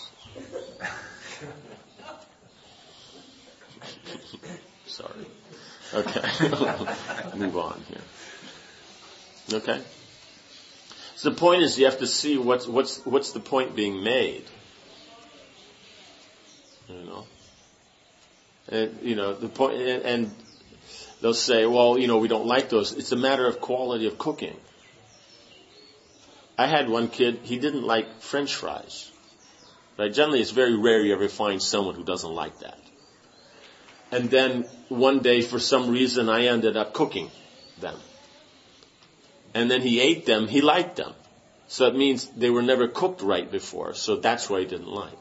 Sorry. Okay. Move on here. Okay. So the point is, you have to see what's the point being made. You know. And, the point, and they'll say, well, we don't like those. It's a matter of quality of cooking. I had one kid, he didn't like French fries. Right? Generally, it's very rare you ever find someone who doesn't like that. And then one day, for some reason, I ended up cooking them. And then he ate them, he liked them. So it means they were never cooked right before, so that's why he didn't like.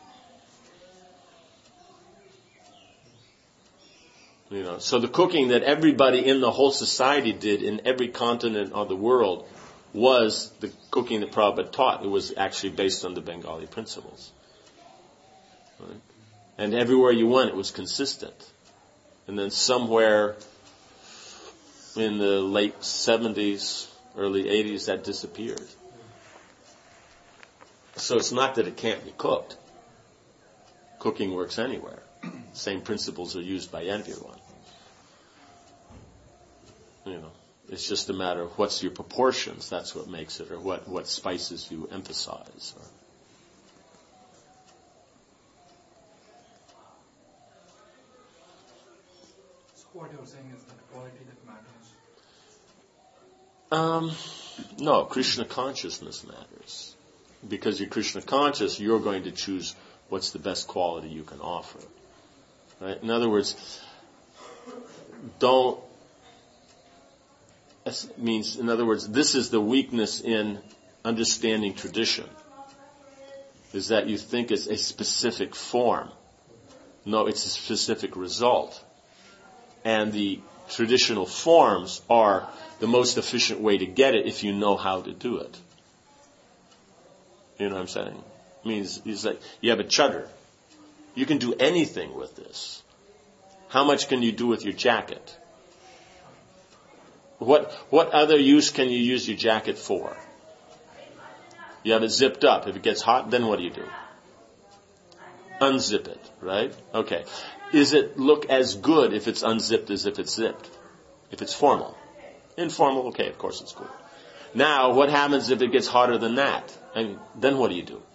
So the cooking that everybody in the whole society did in every continent of the world was the cooking that Prabhupada taught. It was actually based on the Bengali principles. Right? And everywhere you went, it was consistent. And then somewhere in the late 70s, early 80s, that disappeared. So it's not that it can't be cooked. Cooking works anywhere. Same principles are used by everyone. It's just a matter of what's your proportions. That's what makes it, or what spices you emphasize. So what you're saying is that the quality that matters? No, Krishna consciousness matters. Because you're Krishna conscious, you're going to choose what's the best quality you can offer. Right? In other words, this is the weakness in understanding tradition, is that you think it's a specific form. No, it's a specific result. And the traditional forms are the most efficient way to get it if you know how to do it. You know what I'm saying? It means it's like you have a chudder. You can do anything with this. How much can you do with your jacket? What other use can you use your jacket for? You have it zipped up. If it gets hot, then what do you do? Unzip it, right? Okay. Is it look as good if it's unzipped as if it's zipped? If it's formal. Informal, okay, of course it's cool. Now, what happens if it gets hotter than that? And then what do you do?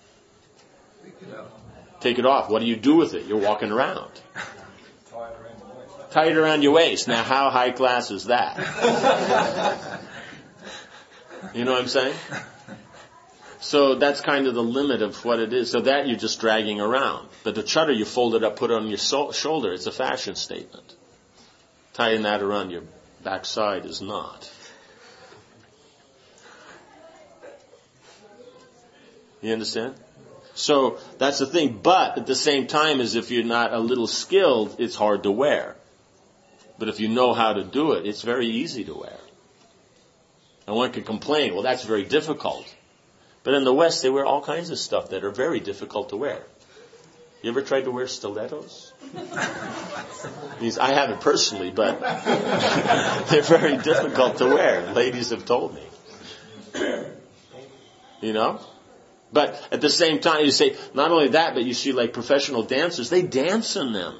Take it off. What do you do with it? You're walking around. Tie it around your waist. Now, how high class is that? You know what I'm saying? So that's kind of the limit of what it is. So that you're just dragging around. But the chudder, you fold it up, put it on your shoulder. It's a fashion statement. Tying that around your backside is not. You understand? So that's the thing. But at the same time, as if you're not a little skilled, it's hard to wear. But if you know how to do it, it's very easy to wear. And one could complain, well, that's very difficult. But in the West, they wear all kinds of stuff that are very difficult to wear. You ever tried to wear stilettos? I haven't personally, but they're very difficult to wear. Ladies have told me. You know? But at the same time, you say, not only that, but you see like professional dancers, they dance in them.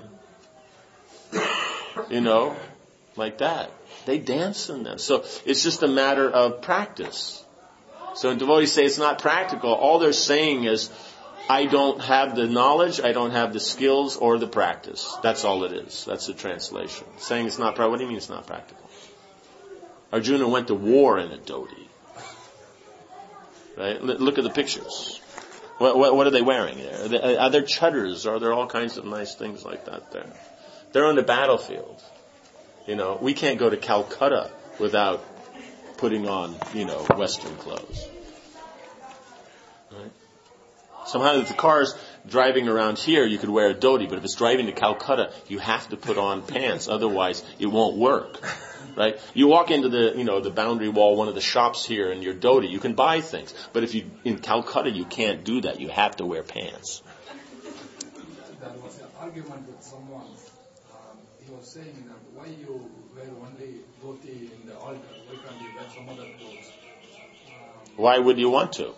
You know? Like that. They dance in them. So it's just a matter of practice. So when devotees say it's not practical, all they're saying is, I don't have the knowledge, I don't have the skills or the practice. That's all it is. That's the translation. Saying it's not practical. What do you mean it's not practical? Arjuna went to war in a dhoti. Right? Look at the pictures. What are they wearing there? Are there chudders? Are there all kinds of nice things like that there? They're on the battlefield. You know, we can't go to Calcutta without putting on, Western clothes. Right? Somehow if the car's driving around here, you could wear a dhoti, but if it's driving to Calcutta, you have to put on pants, otherwise it won't work. right? You walk into the boundary wall, one of the shops here in your dhoti, you can buy things. But if you, in Calcutta, you can't do that. You have to wear pants. There was an argument with someone. He was saying that why you wear only dhoti in the altar? Why can't you wear some other clothes? Why would you want to?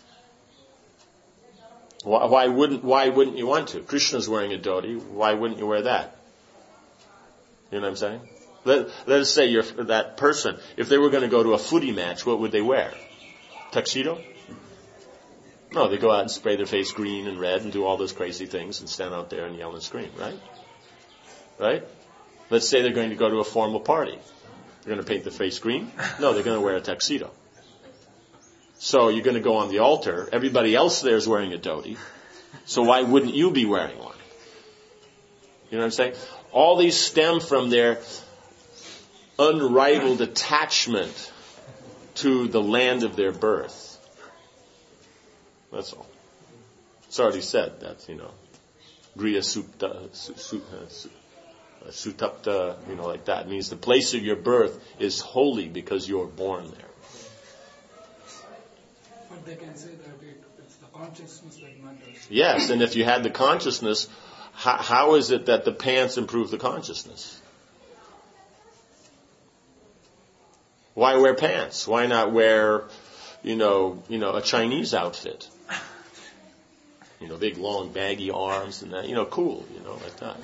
Why wouldn't you want to? Krishna's wearing a dhoti. Why wouldn't you wear that? You know what I'm saying? Let us say you're that person. If they were going to go to a footy match, what would they wear? Tuxedo? No, they go out and spray their face green and red and do all those crazy things and stand out there and yell and scream, right? Right? Let's say they're going to go to a formal party. They're going to paint their face green? No, they're going to wear a tuxedo. So you're going to go on the altar. Everybody else there is wearing a dhoti. So why wouldn't you be wearing one? You know what I'm saying? All these stem from their unrivaled attachment to the land of their birth. That's all. It's already said that, Griya Sutapta, like that. It means the place of your birth is holy because you're born there. But they can say that it's the consciousness that matters. Yes, and if you had the consciousness, how is it that the pants improve the consciousness? Why wear pants? Why not wear, a Chinese outfit? Big long baggy arms and that, cool, like that.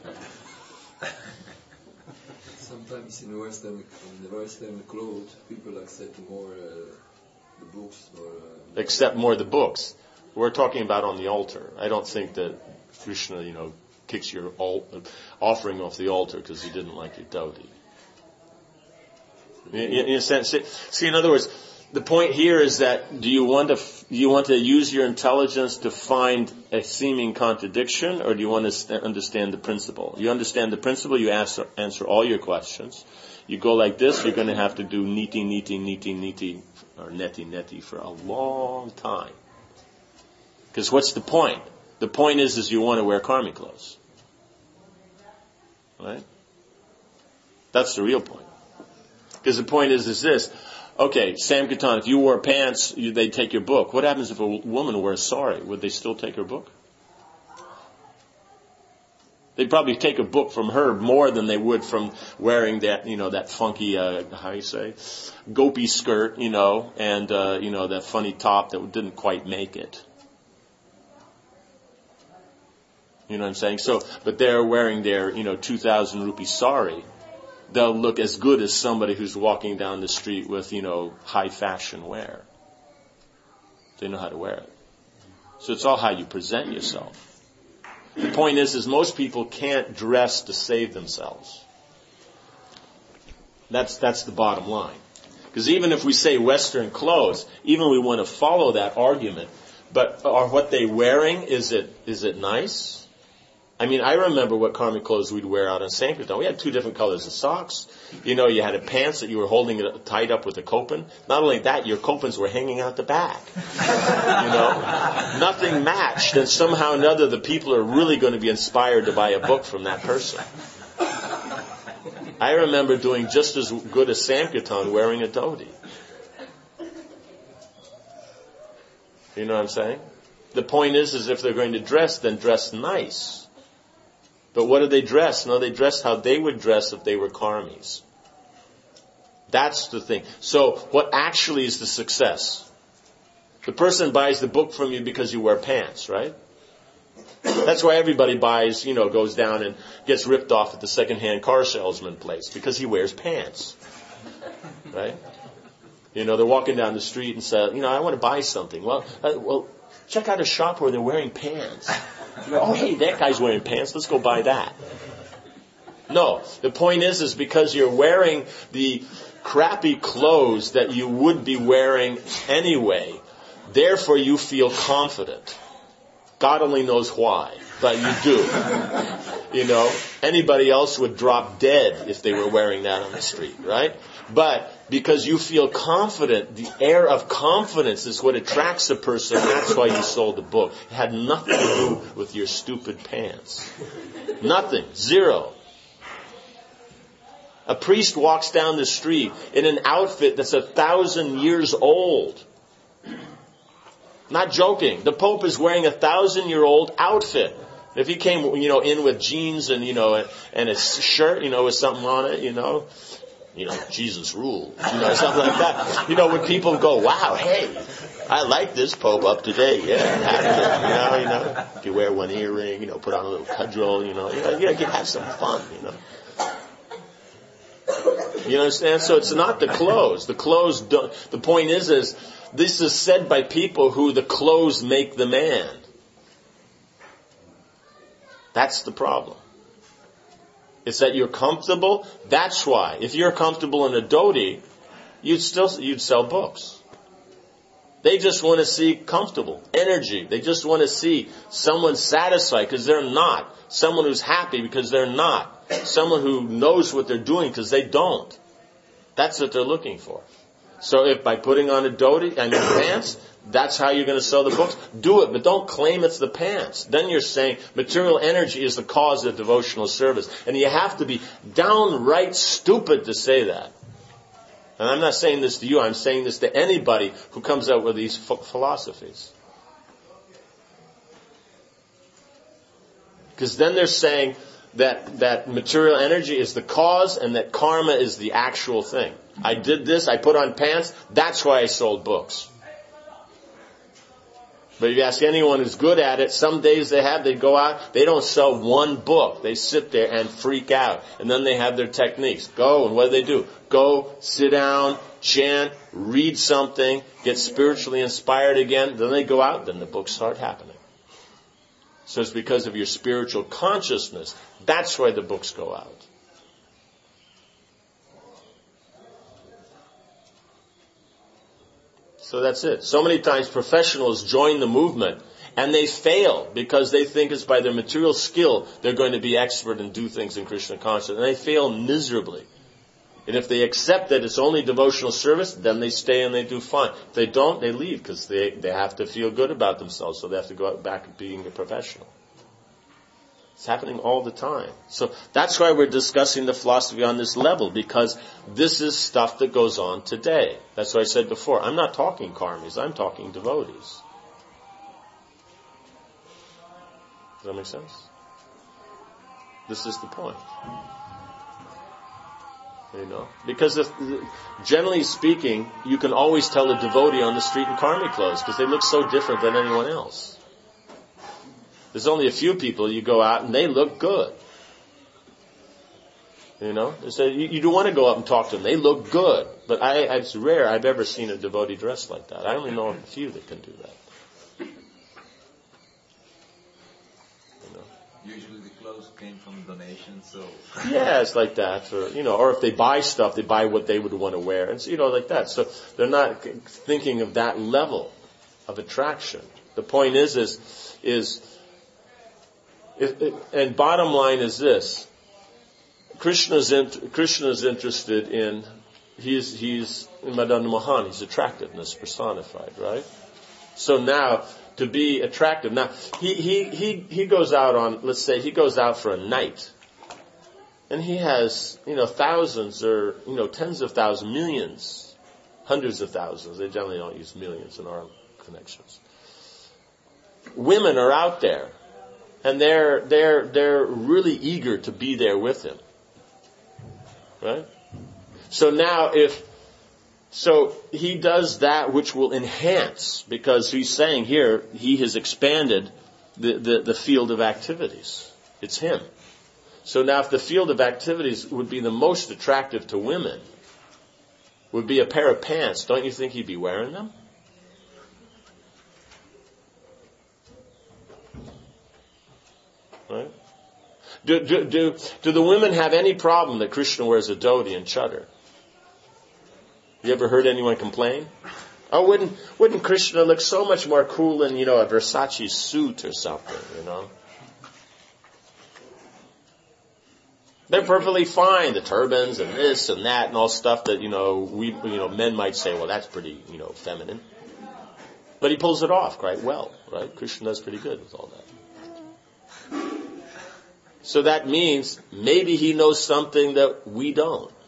Sometimes in the Western clothes, people accept more the books or accept more the books. We're talking about on the altar. I don't think that Krishna, kicks your offering off the altar because he didn't like your dhoti. In a sense, see, in other words, the point here is that do you want to use your intelligence to find a seeming contradiction, or do you want to understand the principle? You understand the principle, you answer all your questions. You go like this, you're going to have to do niti, or neti for a long time. Because what's the point? The point is you want to wear karmic clothes. Right? That's the real point. Because the point is this. Okay, Sankirtan, if you wore pants, they'd take your book. What happens if a woman wears sari? Would they still take her book? They'd probably take a book from her more than they would from wearing that, that funky, gopi skirt, and, that funny top that didn't quite make it. You know what I'm saying? So, but they're wearing their, 2,000 rupee sari. They'll look as good as somebody who's walking down the street with, high fashion wear. They know how to wear it. So it's all how you present yourself. The point is most people can't dress to save themselves. That's the bottom line. Because even if we say Western clothes, even we want to follow that argument, but are what they wearing, is it nice? I mean, I remember what karmic clothes we'd wear out on Sankirtan. We had two different colors of socks. You had a pants that you were holding it tied up with a kopin. Not only that, your kopins were hanging out the back. Nothing matched, and somehow or another the people are really going to be inspired to buy a book from that person. I remember doing just as good as Sankirtan wearing a dhoti. You know what I'm saying? The point is if they're going to dress, then dress nice. But what do they dress? No, they dress how they would dress if they were karmis. That's the thing. So what actually is the success? The person buys the book from you because you wear pants, right? That's why everybody buys, goes down and gets ripped off at the second-hand car salesman place, because he wears pants. Right? They're walking down the street and say, I want to buy something. Well, check out a shop where they're wearing pants. Oh, hey, that guy's wearing pants. Let's go buy that. No, the point is because you're wearing the crappy clothes that you would be wearing anyway. Therefore, you feel confident. God only knows why, but you do. Anybody else would drop dead if they were wearing that on the street, right? But because you feel confident, the air of confidence is what attracts a person. That's why you sold the book. It had nothing to do with your stupid pants. Nothing. Zero. A priest walks down the street in an outfit that's 1,000 years old. Not joking. The Pope is wearing a 1,000-year-old outfit. If he came, in with jeans and, and a shirt, with something on it, Jesus rule, something like that. When people go, wow, hey, I like this Pope up to date, yeah. If you wear one earring, put on a little cudgel, you have some fun, You understand? So it's not the clothes. The clothes don't, the point is this is said by people who the clothes make the man. That's the problem. It's that you're comfortable. That's why. If you're comfortable in a dhoti, you'd sell books. They just want to see comfortable energy. They just want to see someone satisfied because they're not. Someone who's happy because they're not. Someone who knows what they're doing because they don't. That's what they're looking for. So if by putting on a dhoti and your pants, that's how you're going to sell the books, do it, but don't claim it's the pants. Then you're saying material energy is the cause of devotional service. And you have to be downright stupid to say that. And I'm not saying this to you, I'm saying this to anybody who comes out with these philosophies. Because then they're saying that material energy is the cause and that karma is the actual thing. I did this, I put on pants, that's why I sold books. But if you ask anyone who's good at it, some days they go out, they don't sell one book. They sit there and freak out. And then they have their techniques. Go, and what do? Go, sit down, chant, read something, get spiritually inspired again. Then they go out, then the books start happening. So it's because of your spiritual consciousness. That's why the books go out. So that's it. So many times professionals join the movement and they fail because they think it's by their material skill they're going to be expert and do things in Krishna consciousness. And they fail miserably. And if they accept that it's only devotional service, then they stay and they do fine. If they don't, they leave because they have to feel good about themselves. So they have to go back to being a professional. It's happening all the time. So that's why we're discussing the philosophy on this level, because this is stuff that goes on today. That's what I said before. I'm not talking karmis, I'm talking devotees. Does that make sense? This is the point. Because generally speaking, you can always tell a devotee on the street in karmi clothes because they look so different than anyone else. There's only a few people you go out and they look good. You don't want to go up and talk to them. They look good. But it's rare I've ever seen a devotee dressed like that. I only know of a few that can do that. Usually the clothes came from donations, so... Yeah, it's like that. Or if they buy stuff, they buy what they would want to wear. And like that. So they're not thinking of that level of attraction. The point is and bottom line is this: Krishna's interested in he's in Madan Mohan. He's attractiveness personified, right? So now to be attractive, now he goes out on, let's say he goes out for a night, and he has thousands or tens of thousands, millions, hundreds of thousands. They generally don't use millions in our connections. Women are out there. And they're really eager to be there with him. Right? So now so he does that which will enhance, because he's saying here, he has expanded the field of activities. It's him. So now if the field of activities would be the most attractive to women, would be a pair of pants, don't you think he'd be wearing them? Right? Do the women have any problem that Krishna wears a dhoti and chadar? You ever heard anyone complain? Oh, wouldn't Krishna look so much more cool in, a Versace suit or something, They're perfectly fine, the turbans and this and that and all stuff that, men might say, well, that's pretty, feminine. But he pulls it off quite well, right? Krishna does pretty good with all that. So that means maybe he knows something that we don't.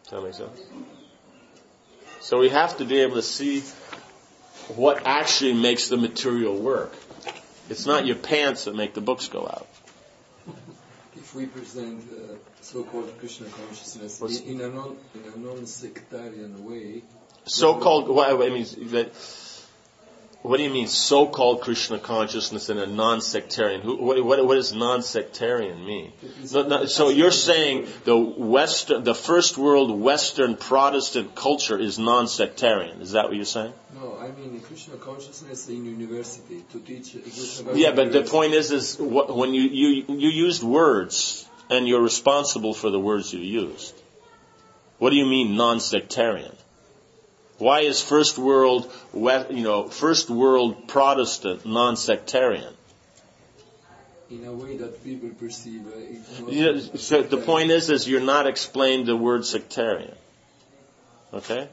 Does that make sense? So we have to be able to see what actually makes the material work. It's not your pants that make the books go out. If we present so-called Krishna consciousness in a non-sectarian way... So-called... What do you mean, so-called Krishna consciousness in a non-sectarian? What does non-sectarian mean? So you're saying the first world Western Protestant culture is non-sectarian. Is that what you're saying? No, I mean Krishna consciousness in university to teach Krishna. Yeah, but the point is when you used words and you're responsible for the words you used. What do you mean non-sectarian? Why is first world Protestant non-sectarian? In a way that people perceive it. So the point is you're not explaining the word sectarian. Okay?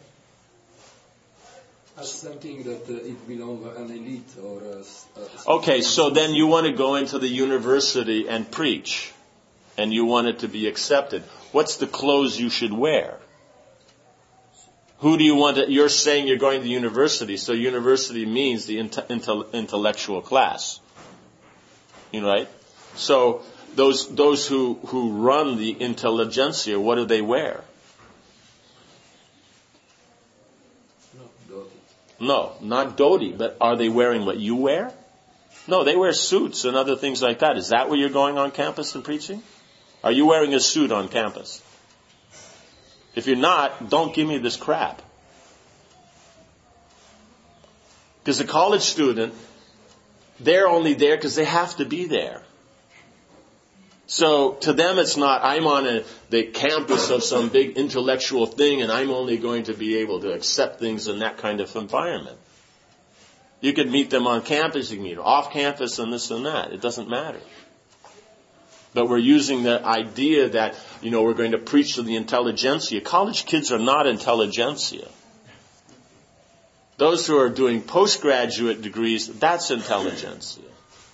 As something that it belongs to an elite or okay, so then you want to go into the university and preach, and you want it to be accepted. What's the clothes you should wear? Who do you want to... You're saying you're going to university, so university means the intellectual class. Right? So those who run the intelligentsia, what do they wear? No, not dhoti, but are they wearing what you wear? No, they wear suits and other things like that. Is that where you're going on campus and preaching? Are you wearing a suit on campus? If you're not, don't give me this crap. Because a college student, they're only there because they have to be there. So to them it's not, I'm on the campus of some big intellectual thing and I'm only going to be able to accept things in that kind of environment. You could meet them on campus, you can meet them off campus and this and that. It doesn't matter. But we're using the idea that, we're going to preach to the intelligentsia. College kids are not intelligentsia. Those who are doing postgraduate degrees, that's intelligentsia.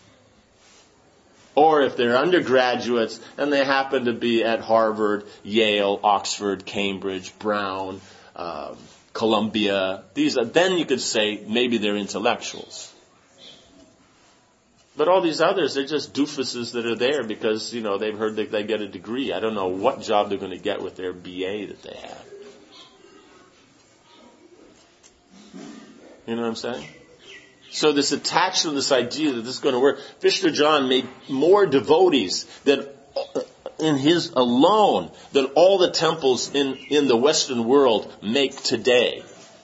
Or if they're undergraduates and they happen to be at Harvard, Yale, Oxford, Cambridge, Brown, Columbia, then you could say maybe they're intellectuals. But all these others, they're just doofuses that are there because, they've heard that they get a degree. I don't know what job they're going to get with their BA that they have. You know what I'm saying? So this attachment, this idea that this is going to work. Vishnu John made more devotees in his alone than all the temples in the Western world make today.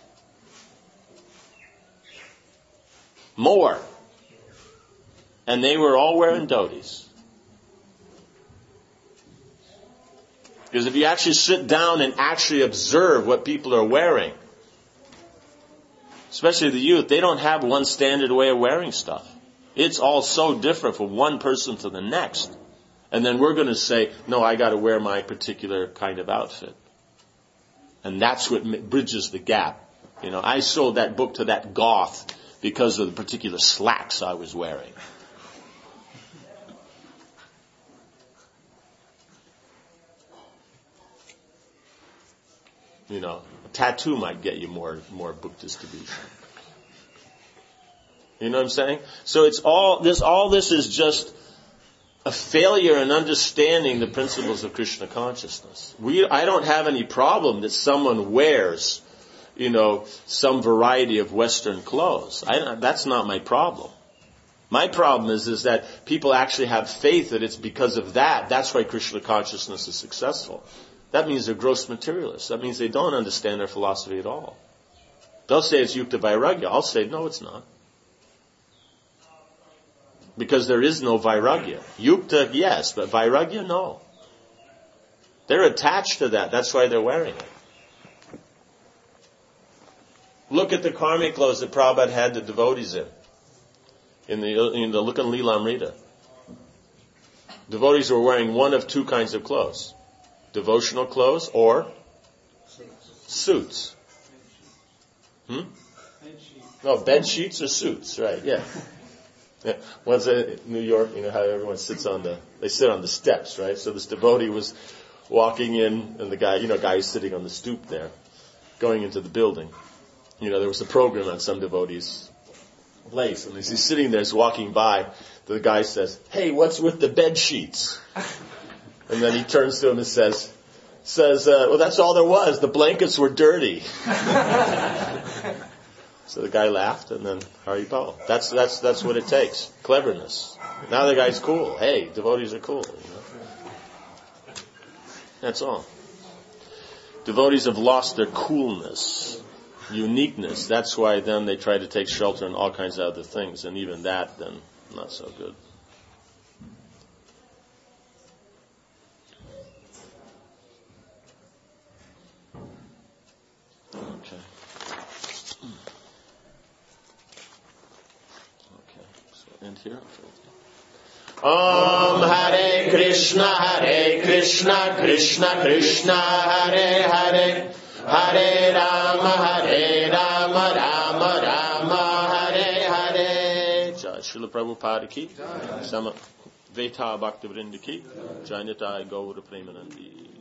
More. And they were all wearing dhotis. Because if you actually sit down and actually observe what people are wearing, especially the youth, they don't have one standard way of wearing stuff. It's all so different from one person to the next. And then we're going to say, no, I got to wear my particular kind of outfit. And that's what bridges the gap. I sold that book to that goth because of the particular slacks I was wearing. A tattoo might get you more book distribution. You know what I'm saying? So all this is just a failure in understanding the principles of Krishna consciousness. I don't have any problem that someone wears, some variety of Western clothes. That's not my problem. My problem is that people actually have faith that it's because of that. That's why Krishna consciousness is successful. That means they're gross materialists. That means they don't understand their philosophy at all. They'll say it's Yukta Vairagya. I'll say, no, it's not. Because there is no Vairagya. Yukta, yes, but Vairagya, no. They're attached to that. That's why they're wearing it. Look at the karmic clothes that Prabhupada had the devotees in the Look in Lilamrita. Devotees were wearing one of two kinds of clothes. Devotional clothes or suits. No, bed sheets or suits, right, yeah. Once in New York, how everyone they sit on the steps, right? So this devotee was walking in, and the guy is sitting on the stoop there, going into the building. There was a program on some devotee's place, and as he's sitting there, he's walking by, the guy says, "Hey, what's with the bed sheets?" And then he turns to him and says, "Well, that's all there was. The blankets were dirty." So the guy laughed, and then Haribol. That's what it takes. Cleverness. Now the guy's cool. Hey, devotees are cool. That's all. Devotees have lost their coolness, uniqueness. That's why then they try to take shelter in all kinds of other things, and even that then not so good. Okay. So end here. Om Hare Krishna, Krishna Krishna, Hare Hare, Hare Rama, Rama Rama, Hare Hare. Jai Srila Prabhupada ki, Sama Veta Bhakti Vrinda ki, Jai Nitai Gaura Premanandi.